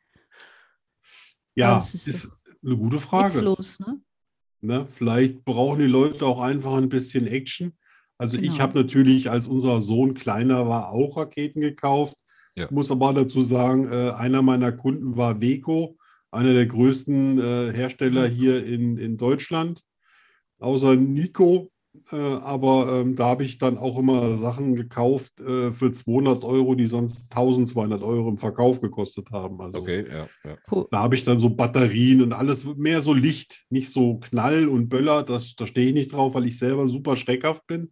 Ja, das ist ist eine gute Frage. Witzlos, ne? Ne? Vielleicht brauchen die Leute auch einfach ein bisschen Action. Also ich Genau. habe natürlich, als unser Sohn kleiner war, auch Raketen gekauft. Ja. Muss aber dazu sagen, äh, einer meiner Kunden war Weco, einer der größten äh, Hersteller hier in, in Deutschland, außer Nico. Äh, aber ähm, da habe ich dann auch immer Sachen gekauft äh, für zweihundert Euro, die sonst tausendzweihundert Euro im Verkauf gekostet haben. Also Okay, ja, ja. Cool. da habe ich dann so Batterien und alles, mehr so Licht, nicht so Knall und Böller, das, da stehe ich nicht drauf, weil ich selber super schreckhaft bin.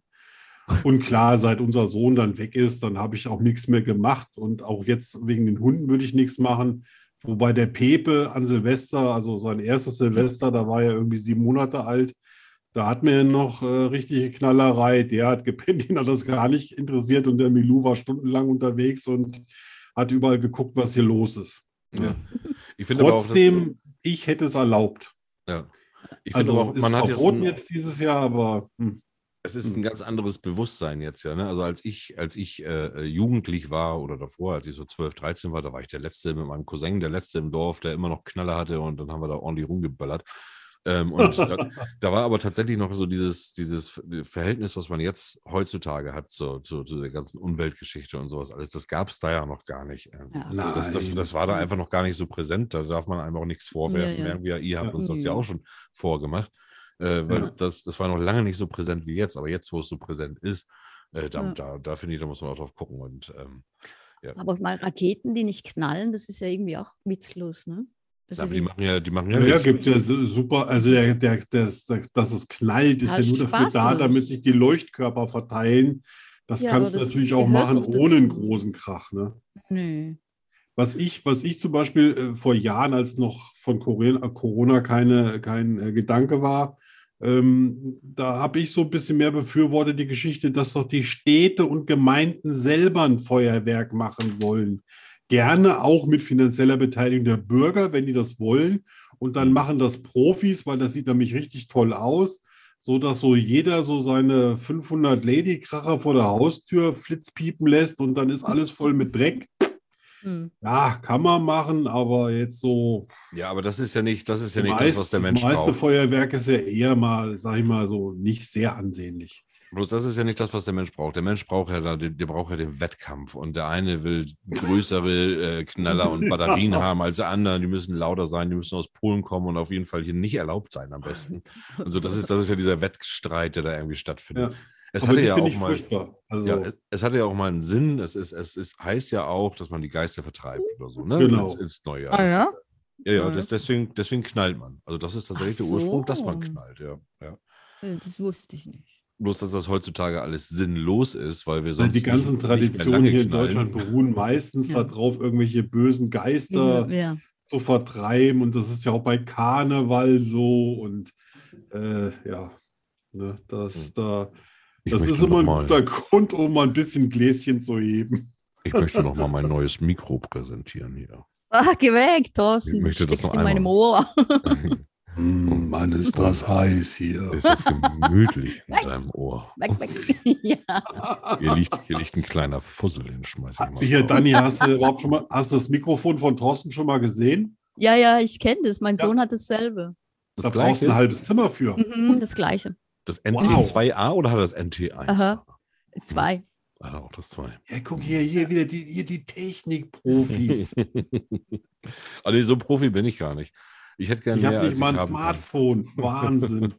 Und klar, seit unser Sohn dann weg ist, dann habe ich auch nichts mehr gemacht. Und auch jetzt wegen den Hunden würde ich nichts machen. Wobei der Pepe an Silvester, also sein erstes Silvester, da war er irgendwie sieben Monate alt, da hat mir noch äh, richtige Knallerei. Der hat gepennt, ihn hat das gar nicht interessiert und der Milou war stundenlang unterwegs und hat überall geguckt, was hier los ist. Ja. Ich finde aber auch, dass, Trotzdem, ich hätte es erlaubt. ja. Ich finde Also aber auch, ist man hat jetzt verboten ein, jetzt dieses Jahr, aber hm. es ist ein ganz anderes Bewusstsein jetzt, ja. Ne? Also als ich, als ich äh, jugendlich war oder davor, als ich so zwölf, dreizehn war, da war ich der Letzte mit meinem Cousin, der Letzte im Dorf, der immer noch Knaller hatte und dann haben wir da ordentlich rumgeböllert. Ähm, und da, da war aber tatsächlich noch so dieses, dieses Verhältnis, was man jetzt heutzutage hat zu, zu, zu der ganzen Umweltgeschichte und sowas alles, das gab es da ja noch gar nicht. Ja. Also das, das, das war da einfach noch gar nicht so präsent, da darf man einem auch nichts vorwerfen. Ja, ja. Irgendwie, ihr habt Ja. uns das ja Ja. auch schon vorgemacht, äh, weil Ja. das, das war noch lange nicht so präsent wie jetzt, aber jetzt, wo es so präsent ist, äh, da, Ja. da, da finde ich, da muss man auch drauf gucken. Und ähm, Aber mal Raketen, die nicht knallen, das ist ja irgendwie auch witzlos, ne? Das aber ist die wie- machen ja, die machen ja, Ja, ja, Licht. gibt es ja so- super, also der, der, der, der, dass es knallt, ist ja Halt nur dafür da, spaßlos. damit sich die Leuchtkörper verteilen. Das Ja, kannst du aber das natürlich auch gehört machen doch ohne einen dazu. großen Krach. Ne? Nö. Was ich, was ich zum Beispiel äh, vor Jahren, als noch von Corona, Corona keine, kein äh, Gedanke war, ähm, da habe ich so ein bisschen mehr befürwortet die Geschichte, dass doch die Städte und Gemeinden selber ein Feuerwerk machen sollen. Gerne auch mit finanzieller Beteiligung der Bürger, wenn die das wollen. Und dann Mhm. machen das Profis, weil das sieht nämlich richtig toll aus, so dass so jeder so seine fünfhundert Ladykracher vor der Haustür flitzpiepen lässt und dann ist alles voll mit Dreck. Hm. Ja, kann man machen, aber jetzt so Ja, aber das ist ja nicht, das ist ja die nicht das, meist, was der das Mensch meiste braucht. Feuerwerk ist ja eher mal, sag ich mal so, nicht sehr ansehnlich. Bloß das ist ja nicht das, was der Mensch braucht. Der Mensch braucht ja, da- der, der braucht ja den Wettkampf. Und der eine will größere äh, Knaller und Batterien haben als der andere. Die müssen lauter sein, die müssen aus Polen kommen und auf jeden Fall hier nicht erlaubt sein am besten. Also das ist, das ist ja dieser Wettstreit, der da irgendwie stattfindet. Ja. Es Aber hatte die ja finde auch ich mal, furchtbar. Also, ja, es, es hatte ja auch mal einen Sinn. Es ist, es ist, heißt ja auch, dass man die Geister vertreibt oder so, ne? Genau. Ins, ins neue Jahr. Ah Das ja? ist, ja, ja, Ah, das, deswegen, deswegen knallt man. Also das ist tatsächlich Ach der Ursprung, dass man so. knallt, ja. ja. Äh, Das wusste ich nicht. Bloß, dass das heutzutage alles sinnlos ist, weil wir weil sonst die ganzen nicht, nicht mehr Traditionen lange hier in knallen. Deutschland beruhen meistens Ja. darauf, irgendwelche bösen Geister Ja. zu vertreiben. Und das ist ja auch bei Karneval so. Und äh, ja, ne, das, Hm. da, Ich das möchte ist immer noch ein mal- guter Grund, um mal ein bisschen Gläschen zu heben. Ich möchte noch mal mein neues Mikro präsentieren hier. Ah, geh weg, Thorsten. Ich Du möchte das steckst noch in meinem einmal- Ohr. Mm, Mann, ist das heiß hier. Ist das gemütlich in deinem Ohr? Weg, weg. Ja. Hier liegt, hier liegt ein kleiner Fussel, den schmeiße ich mal Hier, drauf. Dani, hast du überhaupt schon mal, hast du das Mikrofon von Thorsten schon mal gesehen? ja, ja, ich kenne das. Mein Ja. Sohn hat dasselbe. Das Da brauchst du ein gleiche, halbes Zimmer für. Mhm, das gleiche. das N Wow. T zwei A oder hat das N T eins? Aha. Zwei. Ah, auch das zwei. Ja, guck hier, hier wieder die, hier die Technikprofis. Ah, nee, so Profi bin ich gar nicht. Ich hätte gerne Ich mehr, habe als nicht mal ein ich haben kann. Smartphone. Wahnsinn.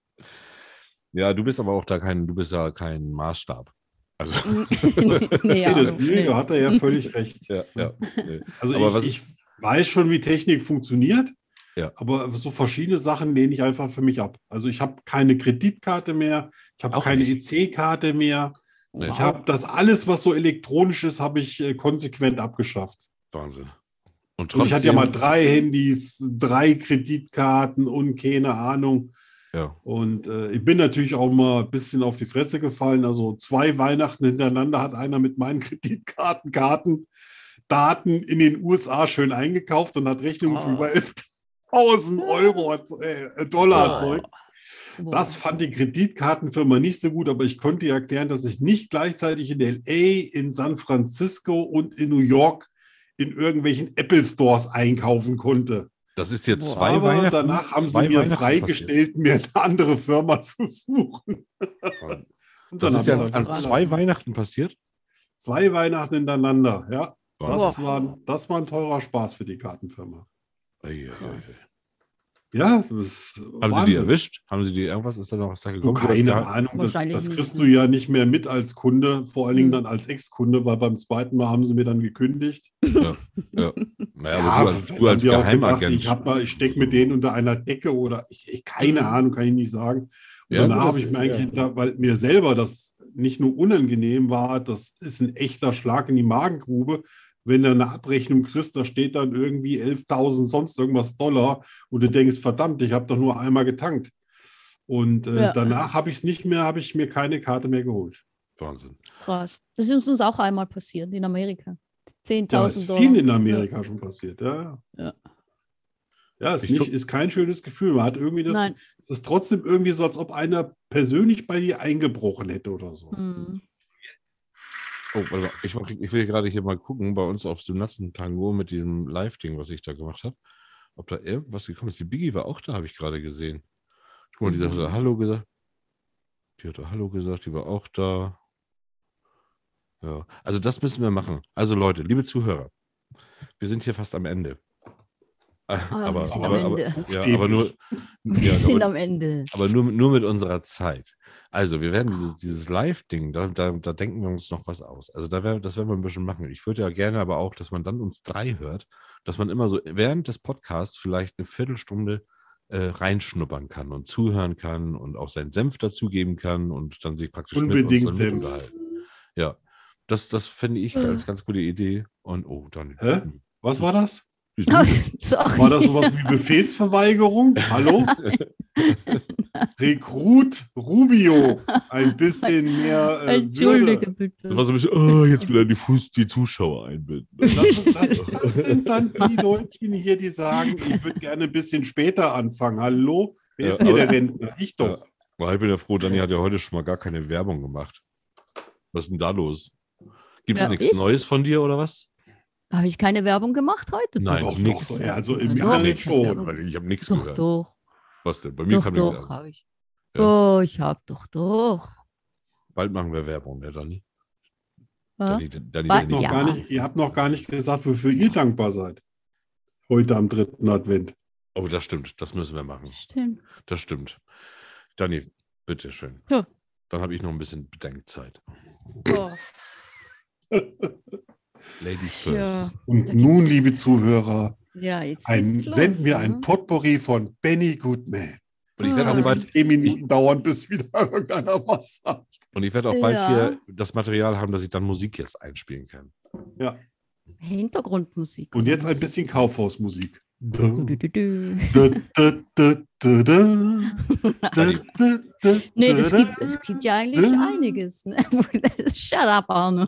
Ja, du bist aber auch da kein, du bist ja kein Maßstab. Also, nee, Nee, ja, das also, nee, nee. da hat er ja völlig recht. ja, ja. Nee. Also Aber ich, was- ich weiß schon, wie Technik funktioniert, Ja. aber so verschiedene Sachen lehne ich einfach für mich ab. Also ich habe keine Kreditkarte mehr, ich habe Auch keine nicht. E C-Karte mehr. Nee. Ich habe das alles, was so elektronisch ist, habe ich äh, konsequent abgeschafft. Wahnsinn. Und Und ich hatte ja trotzdem- mal drei Handys, drei Kreditkarten und keine Ahnung. Ja. Und äh, ich bin natürlich auch mal ein bisschen auf die Fresse gefallen. Also zwei Weihnachten hintereinander hat einer mit meinen Kreditkartenkarten Daten in den U S A schön eingekauft und hat Rechnungen für Oh. über elftausend Euro, erze- äh, Dollar Oh. erzeugt. Boah. Das fand die Kreditkartenfirma nicht so gut, aber ich konnte ihr erklären, dass ich nicht gleichzeitig in L A, in San Francisco und in New York in irgendwelchen Apple Stores einkaufen konnte. Das ist dir Boah. zwei Aber Weihnachten. danach haben sie zwei mir Weihnachten freigestellt, mir eine andere Firma zu suchen. passiert. Und Das dann ist ja habe ich an es zwei Weihnachten passiert. zwei Weihnachten hintereinander. Ja, das Boah. war, das war ein teurer Spaß für die Kartenfirma. Ei, ei, ei. Krass. Ja, das ist Haben sie die Wahnsinn. erwischt? Haben sie die irgendwas? Ist da noch was da Du, gekommen? Du hast keine geha- Ahnung, das, Wahrscheinlich das nicht, kriegst ne? du ja nicht mehr mit als Kunde, vor allen Dingen Hm. dann als Ex-Kunde, weil beim zweiten Mal haben sie mir dann gekündigt. Ja. Ja. Naja, aber du als, vielleicht du als haben die auch Geheimagent. gedacht, ich, hab mal, ich stecke mit denen unter einer Decke oder ich, ich, keine Mhm. Ahnung, kann ich nicht sagen. Und Ja, danach gut, habe das- ich mir eigentlich, ja. hinter, weil mir selber das nicht nur unangenehm war, das ist ein echter Schlag in die Magengrube. Wenn du eine Abrechnung kriegst, da steht dann irgendwie elftausend sonst irgendwas Dollar und du denkst, verdammt, ich habe doch nur einmal getankt. Und äh, Ja. danach habe ich es nicht mehr, habe ich mir keine Karte mehr geholt. Wahnsinn. Krass. Das ist uns auch einmal passiert in Amerika. Ja, ist zehntausend Dollar. viel in Amerika schon passiert. Ja, Ja. ja ist, Ich nicht, guck- ist kein schönes Gefühl. Man hat irgendwie das, Nein. es ist trotzdem irgendwie so, als ob einer persönlich bei dir eingebrochen hätte oder so. Mhm. Oh, warte mal. Ich, mach- ich will gerade hier mal gucken, bei uns auf Synapsen-Tango mit diesem Live-Ding, was ich da gemacht habe, ob da irgendwas gekommen ist. Die Biggie war auch da, habe ich gerade gesehen. Guck mal, die Mhm. hat da Hallo gesagt. Die hat da Hallo gesagt, die war auch da. Ja, also das müssen wir machen. Also Leute, liebe Zuhörer, wir sind hier fast am Ende. Äh, Ah, aber, wir sind aber, am aber, Ende. ja, aber nur, Wir ja, sind aber, am Ende. aber nur, nur mit unserer Zeit. Also, wir werden dieses, dieses Live-Ding, da, da, da denken wir uns noch was aus. Also, da wär, das werden wir ein bisschen machen. Ich würde ja gerne aber auch, dass man dann uns drei hört, dass man immer so während des Podcasts vielleicht eine Viertelstunde äh, reinschnuppern kann und zuhören kann und auch seinen Senf dazugeben kann und dann sich praktisch Unbedingt mit uns dann Senf. unterhalten. Ja, das, das fände ich als ganz gute Idee. Und oh, dann. Hä? Was war das? Die ist müde. Sorry. War das sowas wie Befehlsverweigerung? Hallo? Rekrut Rubio. Ein bisschen mehr äh, Entschuldige Würde. bitte. Das war so ein bisschen, oh, jetzt will er die, Fuß, die Zuschauer einbinden. Das, das, das sind dann die Leutchen hier, die sagen, ich würde gerne ein bisschen später anfangen. Hallo? Wer Ja, ist denn hier aber- der Rentner? Ich doch. Ja. Ich bin ja froh, Dani hat ja heute schon mal gar keine Werbung gemacht. Was ist denn da los? Gibt es Ja, nichts ich? Neues von dir oder was? Habe ich keine Werbung gemacht heute? Nein, Doch, nix. doch, ja, also im Doch, Internet ich schon. hab- Weil ich habe nichts Doch, gehört. doch. Was denn? Bei mir Doch, kann nichts doch, sagen. habe ich. Ja. Oh, ich habe doch, doch. Bald machen wir Werbung, ne, Dani? Ja? Dani, Dani, Bald- Dani. Noch Ja. gar nicht, ihr habt noch gar nicht gesagt, wofür ihr dankbar seid. Heute am dritten Advent. Oh, das stimmt. Das müssen wir machen. Stimmt. Das stimmt. Dani, bitteschön. Ja. Dann habe ich noch ein bisschen Bedenkzeit. Oh, Ladies first. ja. Und Da nun, gibt's- liebe Zuhörer, Ja, jetzt ein, geht's los, senden wir ne? ein Potpourri von Benny Goodman. Und ich werde Ah. auch bald, Zehn Minuten dauern, bis wieder irgendeiner was sagt. und ich werde auch bald Ja. hier das Material haben, dass ich dann Musik jetzt einspielen kann. Ja. Hintergrundmusik. Und oder jetzt ein was? bisschen Kaufhausmusik. Du, du, du, du. Da, da, da, da, da. Da, da, da, Nee, das da, gibt, da. es gibt ja eigentlich da. einiges. Ne? Shut up, Arne.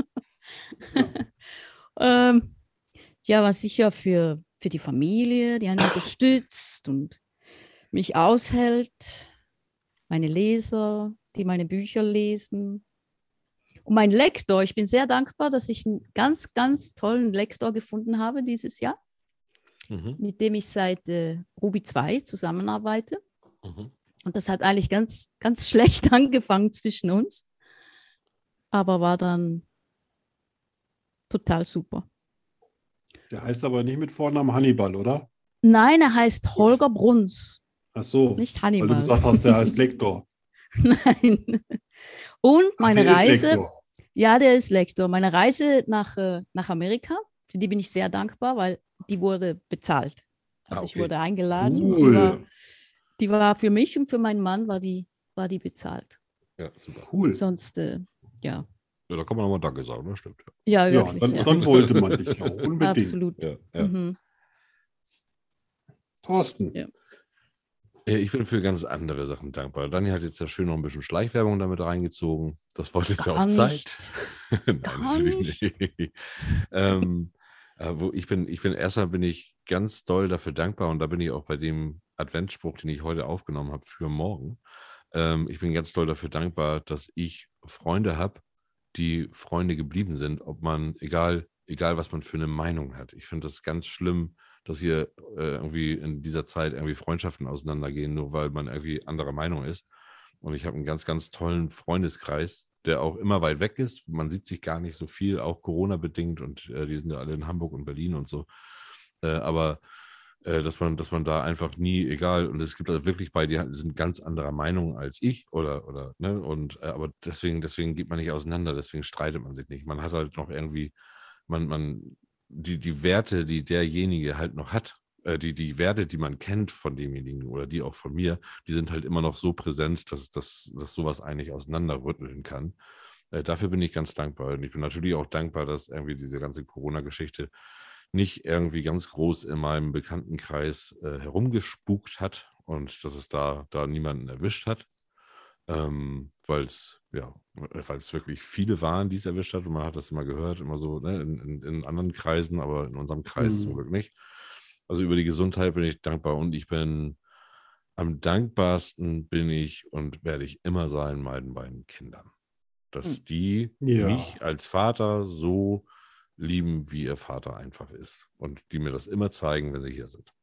ähm, ja, was sicher für, für die Familie, die einen unterstützt und mich aushält. Meine Leser, die meine Bücher lesen. Und mein Lektor, ich bin sehr dankbar, dass ich einen ganz, ganz tollen Lektor gefunden habe dieses Jahr, Mhm. mit dem ich seit äh, Ruby zwei zusammenarbeite. Mhm. Und das hat eigentlich ganz, ganz schlecht angefangen zwischen uns, aber war dann total super. Der heißt aber nicht mit Vornamen Hannibal, oder? Nein, er heißt Holger Bruns, Ach so, nicht weil du Hannibal. gesagt hast, der heißt Lektor. Nein. Und meine Ach, der ist Reise, Lektor. ja, der ist Lektor. Meine Reise nach, äh, nach Amerika, für die bin ich sehr dankbar, weil die wurde bezahlt. Also Ah, ich okay. wurde eingeladen. Und Cool. die, war, die war für mich und für meinen Mann war die, war die bezahlt. Ja, super. Cool. Sonst, äh, ja. Ja, da kann man nochmal Danke sagen, das stimmt. Ja, Ja, wirklich. dann, ja. dann wollte man dich auch unbedingt. Absolut. Ja, ja. Mhm. Thorsten. Ja. Äh, Ich bin für ganz andere Sachen dankbar. Dani hat jetzt ja schön noch ein bisschen Schleichwerbung damit reingezogen. Das wollte jetzt ja Gar auch Zeit. nicht. Nein, Gar natürlich nicht. ähm, äh, wo ich bin, ich bin, erstmal bin ich ganz doll dafür dankbar und da bin ich auch bei dem Adventsspruch, den ich heute aufgenommen habe für morgen. Ähm, ich bin ganz doll dafür dankbar, dass ich Freunde habe, die Freunde geblieben sind, ob man, egal, egal was man für eine Meinung hat. Ich finde das ganz schlimm, dass hier äh, irgendwie in dieser Zeit irgendwie Freundschaften auseinandergehen, nur weil man irgendwie anderer Meinung ist. Und ich habe einen ganz, ganz tollen Freundeskreis, der auch immer weit weg ist. Man sieht sich gar nicht so viel, auch Corona-bedingt und äh, die sind ja alle in Hamburg und Berlin und so. Äh, aber äh, dass man, dass man da einfach nie, egal, und es gibt also wirklich bei, die sind ganz anderer Meinung als ich oder, oder, ne, und äh, aber deswegen, deswegen geht man nicht auseinander, deswegen streitet man sich nicht. Man hat halt noch irgendwie, man, man, die, die Werte, die derjenige halt noch hat, äh, die, die Werte, die man kennt von demjenigen oder die auch von mir, die sind halt immer noch so präsent, dass, dass, dass sowas eigentlich auseinanderrütteln kann. Äh, dafür bin ich ganz dankbar. Und ich bin natürlich auch dankbar, dass irgendwie diese ganze Corona-Geschichte nicht irgendwie ganz groß in meinem Bekanntenkreis äh, herumgespukt hat und dass es da, da niemanden erwischt hat, ähm, weil es ja, weil es wirklich viele waren, die es erwischt hat und man hat das immer gehört, immer so ne, in, in, in anderen Kreisen, aber in unserem Kreis Mhm. zum Glück nicht. Also über die Gesundheit bin ich dankbar und ich bin am dankbarsten bin ich und werde ich immer sein meinen beiden Kindern, dass Mhm. die Ja. mich als Vater so lieben, wie ihr Vater einfach ist. Und die mir das immer zeigen, wenn sie hier sind.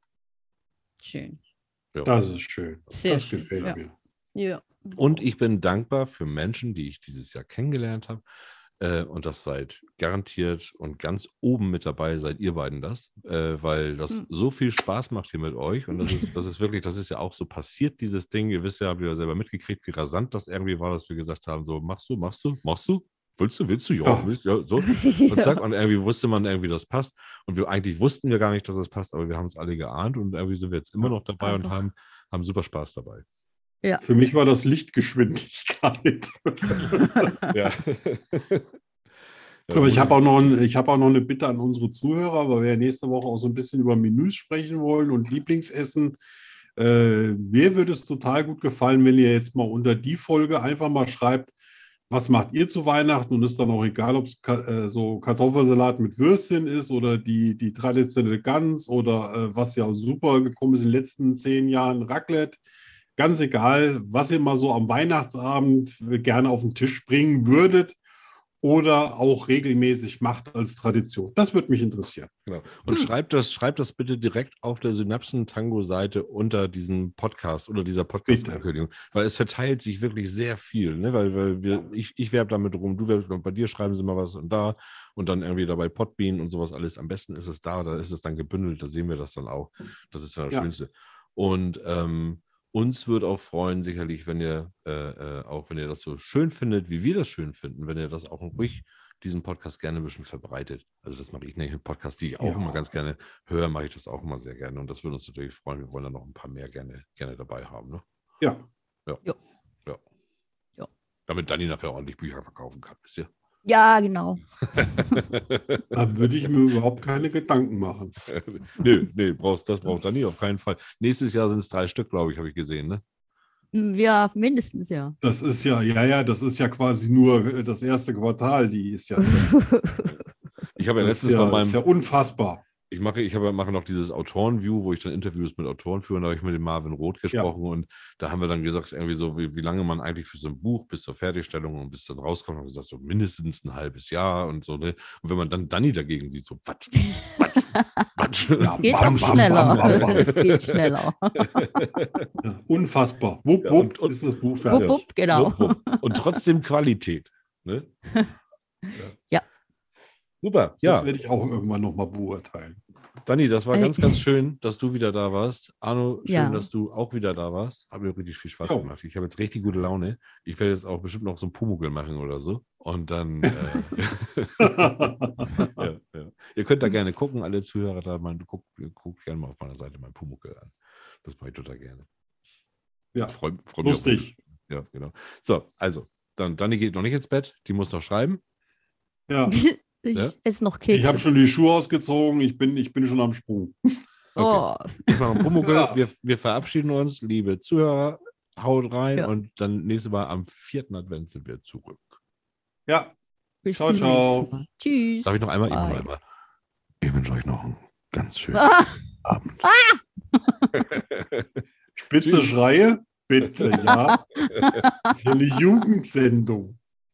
Schön. Ja. Das ist schön. Sehr das schön, gefällt ja. mir. Ja. Und ich bin dankbar für Menschen, die ich dieses Jahr kennengelernt habe. Äh, und das seid garantiert und ganz oben mit dabei seid ihr beiden das, äh, weil das Hm. so viel Spaß macht hier mit euch. Und das ist, das ist wirklich, das ist ja auch so passiert, dieses Ding. Ihr wisst ja, habt ihr ja selber mitgekriegt, wie rasant das irgendwie war, dass wir gesagt haben: so, machst du, machst du, machst du? Willst du, willst du? Ja, Ja. willst, ja so. Und zack, und irgendwie wusste man irgendwie, das passt. Und wir eigentlich wussten wir gar nicht, dass das passt, aber wir haben es alle geahnt und irgendwie sind wir jetzt immer noch dabei und Einfach. haben, haben super Spaß dabei. Für mich war das Lichtgeschwindigkeit. Ja. Aber ich habe auch, noch ein- ich hab auch noch eine Bitte an unsere Zuhörer, weil wir ja nächste Woche auch so ein bisschen über Menüs sprechen wollen und Lieblingsessen. Äh, mir würde es total gut gefallen, wenn ihr jetzt mal unter die Folge einfach mal schreibt, was macht ihr zu Weihnachten? Und ist dann auch egal, ob es ka äh, so Kartoffelsalat mit Würstchen ist oder die, die traditionelle Gans oder äh, was ja super gekommen ist in den letzten zehn Jahren, Raclette. Ganz egal, was ihr mal so am Weihnachtsabend gerne auf den Tisch bringen würdet oder auch regelmäßig macht als Tradition. Das würde mich interessieren. Genau. Und Hm. schreibt das, schreibt das bitte direkt auf der Synapsen-Tango-Seite unter diesem Podcast oder dieser Podcast-Ankündigung, weil es verteilt sich wirklich sehr viel, ne? Weil, weil wir, ich, ich werbe damit rum, du werbst, bei dir schreiben sie mal was und da und dann irgendwie dabei Podbean und sowas alles. Am besten ist es da, da ist es dann gebündelt, da sehen wir das dann auch. Das ist ja das Ja. Schönste. Und, ähm, uns würde auch freuen, sicherlich, wenn ihr, äh, äh, auch wenn ihr das so schön findet, wie wir das schön finden, wenn ihr das auch ruhig diesen Podcast gerne ein bisschen verbreitet. Also das mache ich nicht. Einen Podcast, die ich auch Ja. immer ganz gerne höre, mache ich das auch immer sehr gerne. Und das würde uns natürlich freuen. Wir wollen da noch ein paar mehr gerne, gerne dabei haben. Ne? Ja. Ja. Ja. Ja. Ja. Damit Dani nachher ordentlich Bücher verkaufen kann, wisst ihr? Ja, genau. Da würde ich mir überhaupt keine Gedanken machen. Nö, nee, brauchst, das braucht Dani auf keinen Fall. Nächstes Jahr sind es drei Stück, glaube ich, habe ich gesehen, ne? Ja, mindestens, ja. Das ist ja, ja, ja, das ist ja quasi nur das erste Quartal, die ist ja, Ich habe ja das ist letztens ja, bei meinem, ist ja unfassbar. ich mache, ich habe, mache noch dieses Autorenview, wo ich dann Interviews mit Autoren führe, und da habe ich mit dem Marvin Roth gesprochen, und da haben wir dann gesagt, irgendwie so, wie, wie lange man eigentlich für so ein Buch bis zur Fertigstellung und bis dann rauskommt, und gesagt, so mindestens ein halbes Jahr und so, ne? Und wenn man dann Dani dagegen sieht, so Quatsch, Quatsch, Quatsch. Es Ja, geht bam, auch bam, schneller. bam, bam, bam. Es geht schneller. Ja, unfassbar. Wupp, Ja, wupp, und- und- ist das Buch Wupp, fertig. wupp, genau. Wupp, wupp. Und trotzdem Qualität. Ne? Ja. Super, Das ja. werde ich auch irgendwann nochmal beurteilen. Dani, das war Ey. ganz, ganz schön, dass du wieder da warst. Arno, schön, Ja. dass du auch wieder da warst. Hat mir richtig viel Spaß Jo. gemacht. Ich habe jetzt richtig gute Laune. Ich werde jetzt auch bestimmt noch so ein Pumuckl machen oder so. Und dann, äh, ja, ja. Ihr könnt da gerne gucken, alle Zuhörer da, mal, guckt, guckt gerne mal auf meiner Seite mein Pumuckl an. Das mache ich total gerne. Ja, Freu, freu mich auf- lustig. Ja, genau. So, also, dann Dani geht noch nicht ins Bett. Die muss noch schreiben. Ja, Ich Ja? esse noch ich habe Kekse. schon die Schuhe ausgezogen. Ich bin, ich bin schon am Sprung. Oh, Ich mache einen Pumuckl. Ja. Wir, wir verabschieden uns, liebe Zuhörer. Haut rein, Ja. und dann nächstes Mal am vierten Advent sind wir zurück. Ja, bis Ciao, zum ciao. nächsten Mal. Tschüss. Darf ich noch einmal? Ich, noch Bye. einmal. Ich wünsche euch noch einen ganz schönen Ah, Abend. spitze Tschüss. Schreie, bitte, ja. Das ist ja eine Jugendsendung.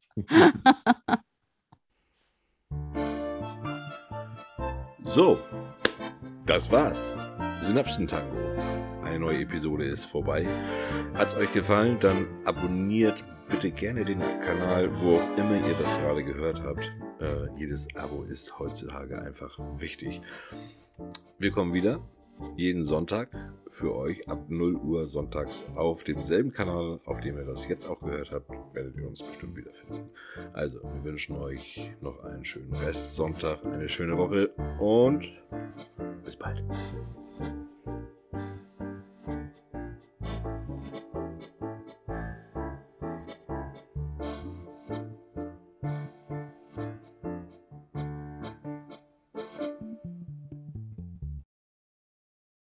So, das war's. Synapsentango. Eine neue Episode ist vorbei. Hat's euch gefallen? Dann abonniert bitte gerne den Kanal, wo auch immer ihr das gerade gehört habt. Äh, jedes Abo ist heutzutage einfach wichtig. Wir kommen wieder jeden Sonntag für euch ab null Uhr sonntags auf demselben Kanal, auf dem ihr das jetzt auch gehört habt, werdet ihr uns bestimmt wiederfinden. Also, wir wünschen euch noch einen schönen Restsonntag, eine schöne Woche und bis bald.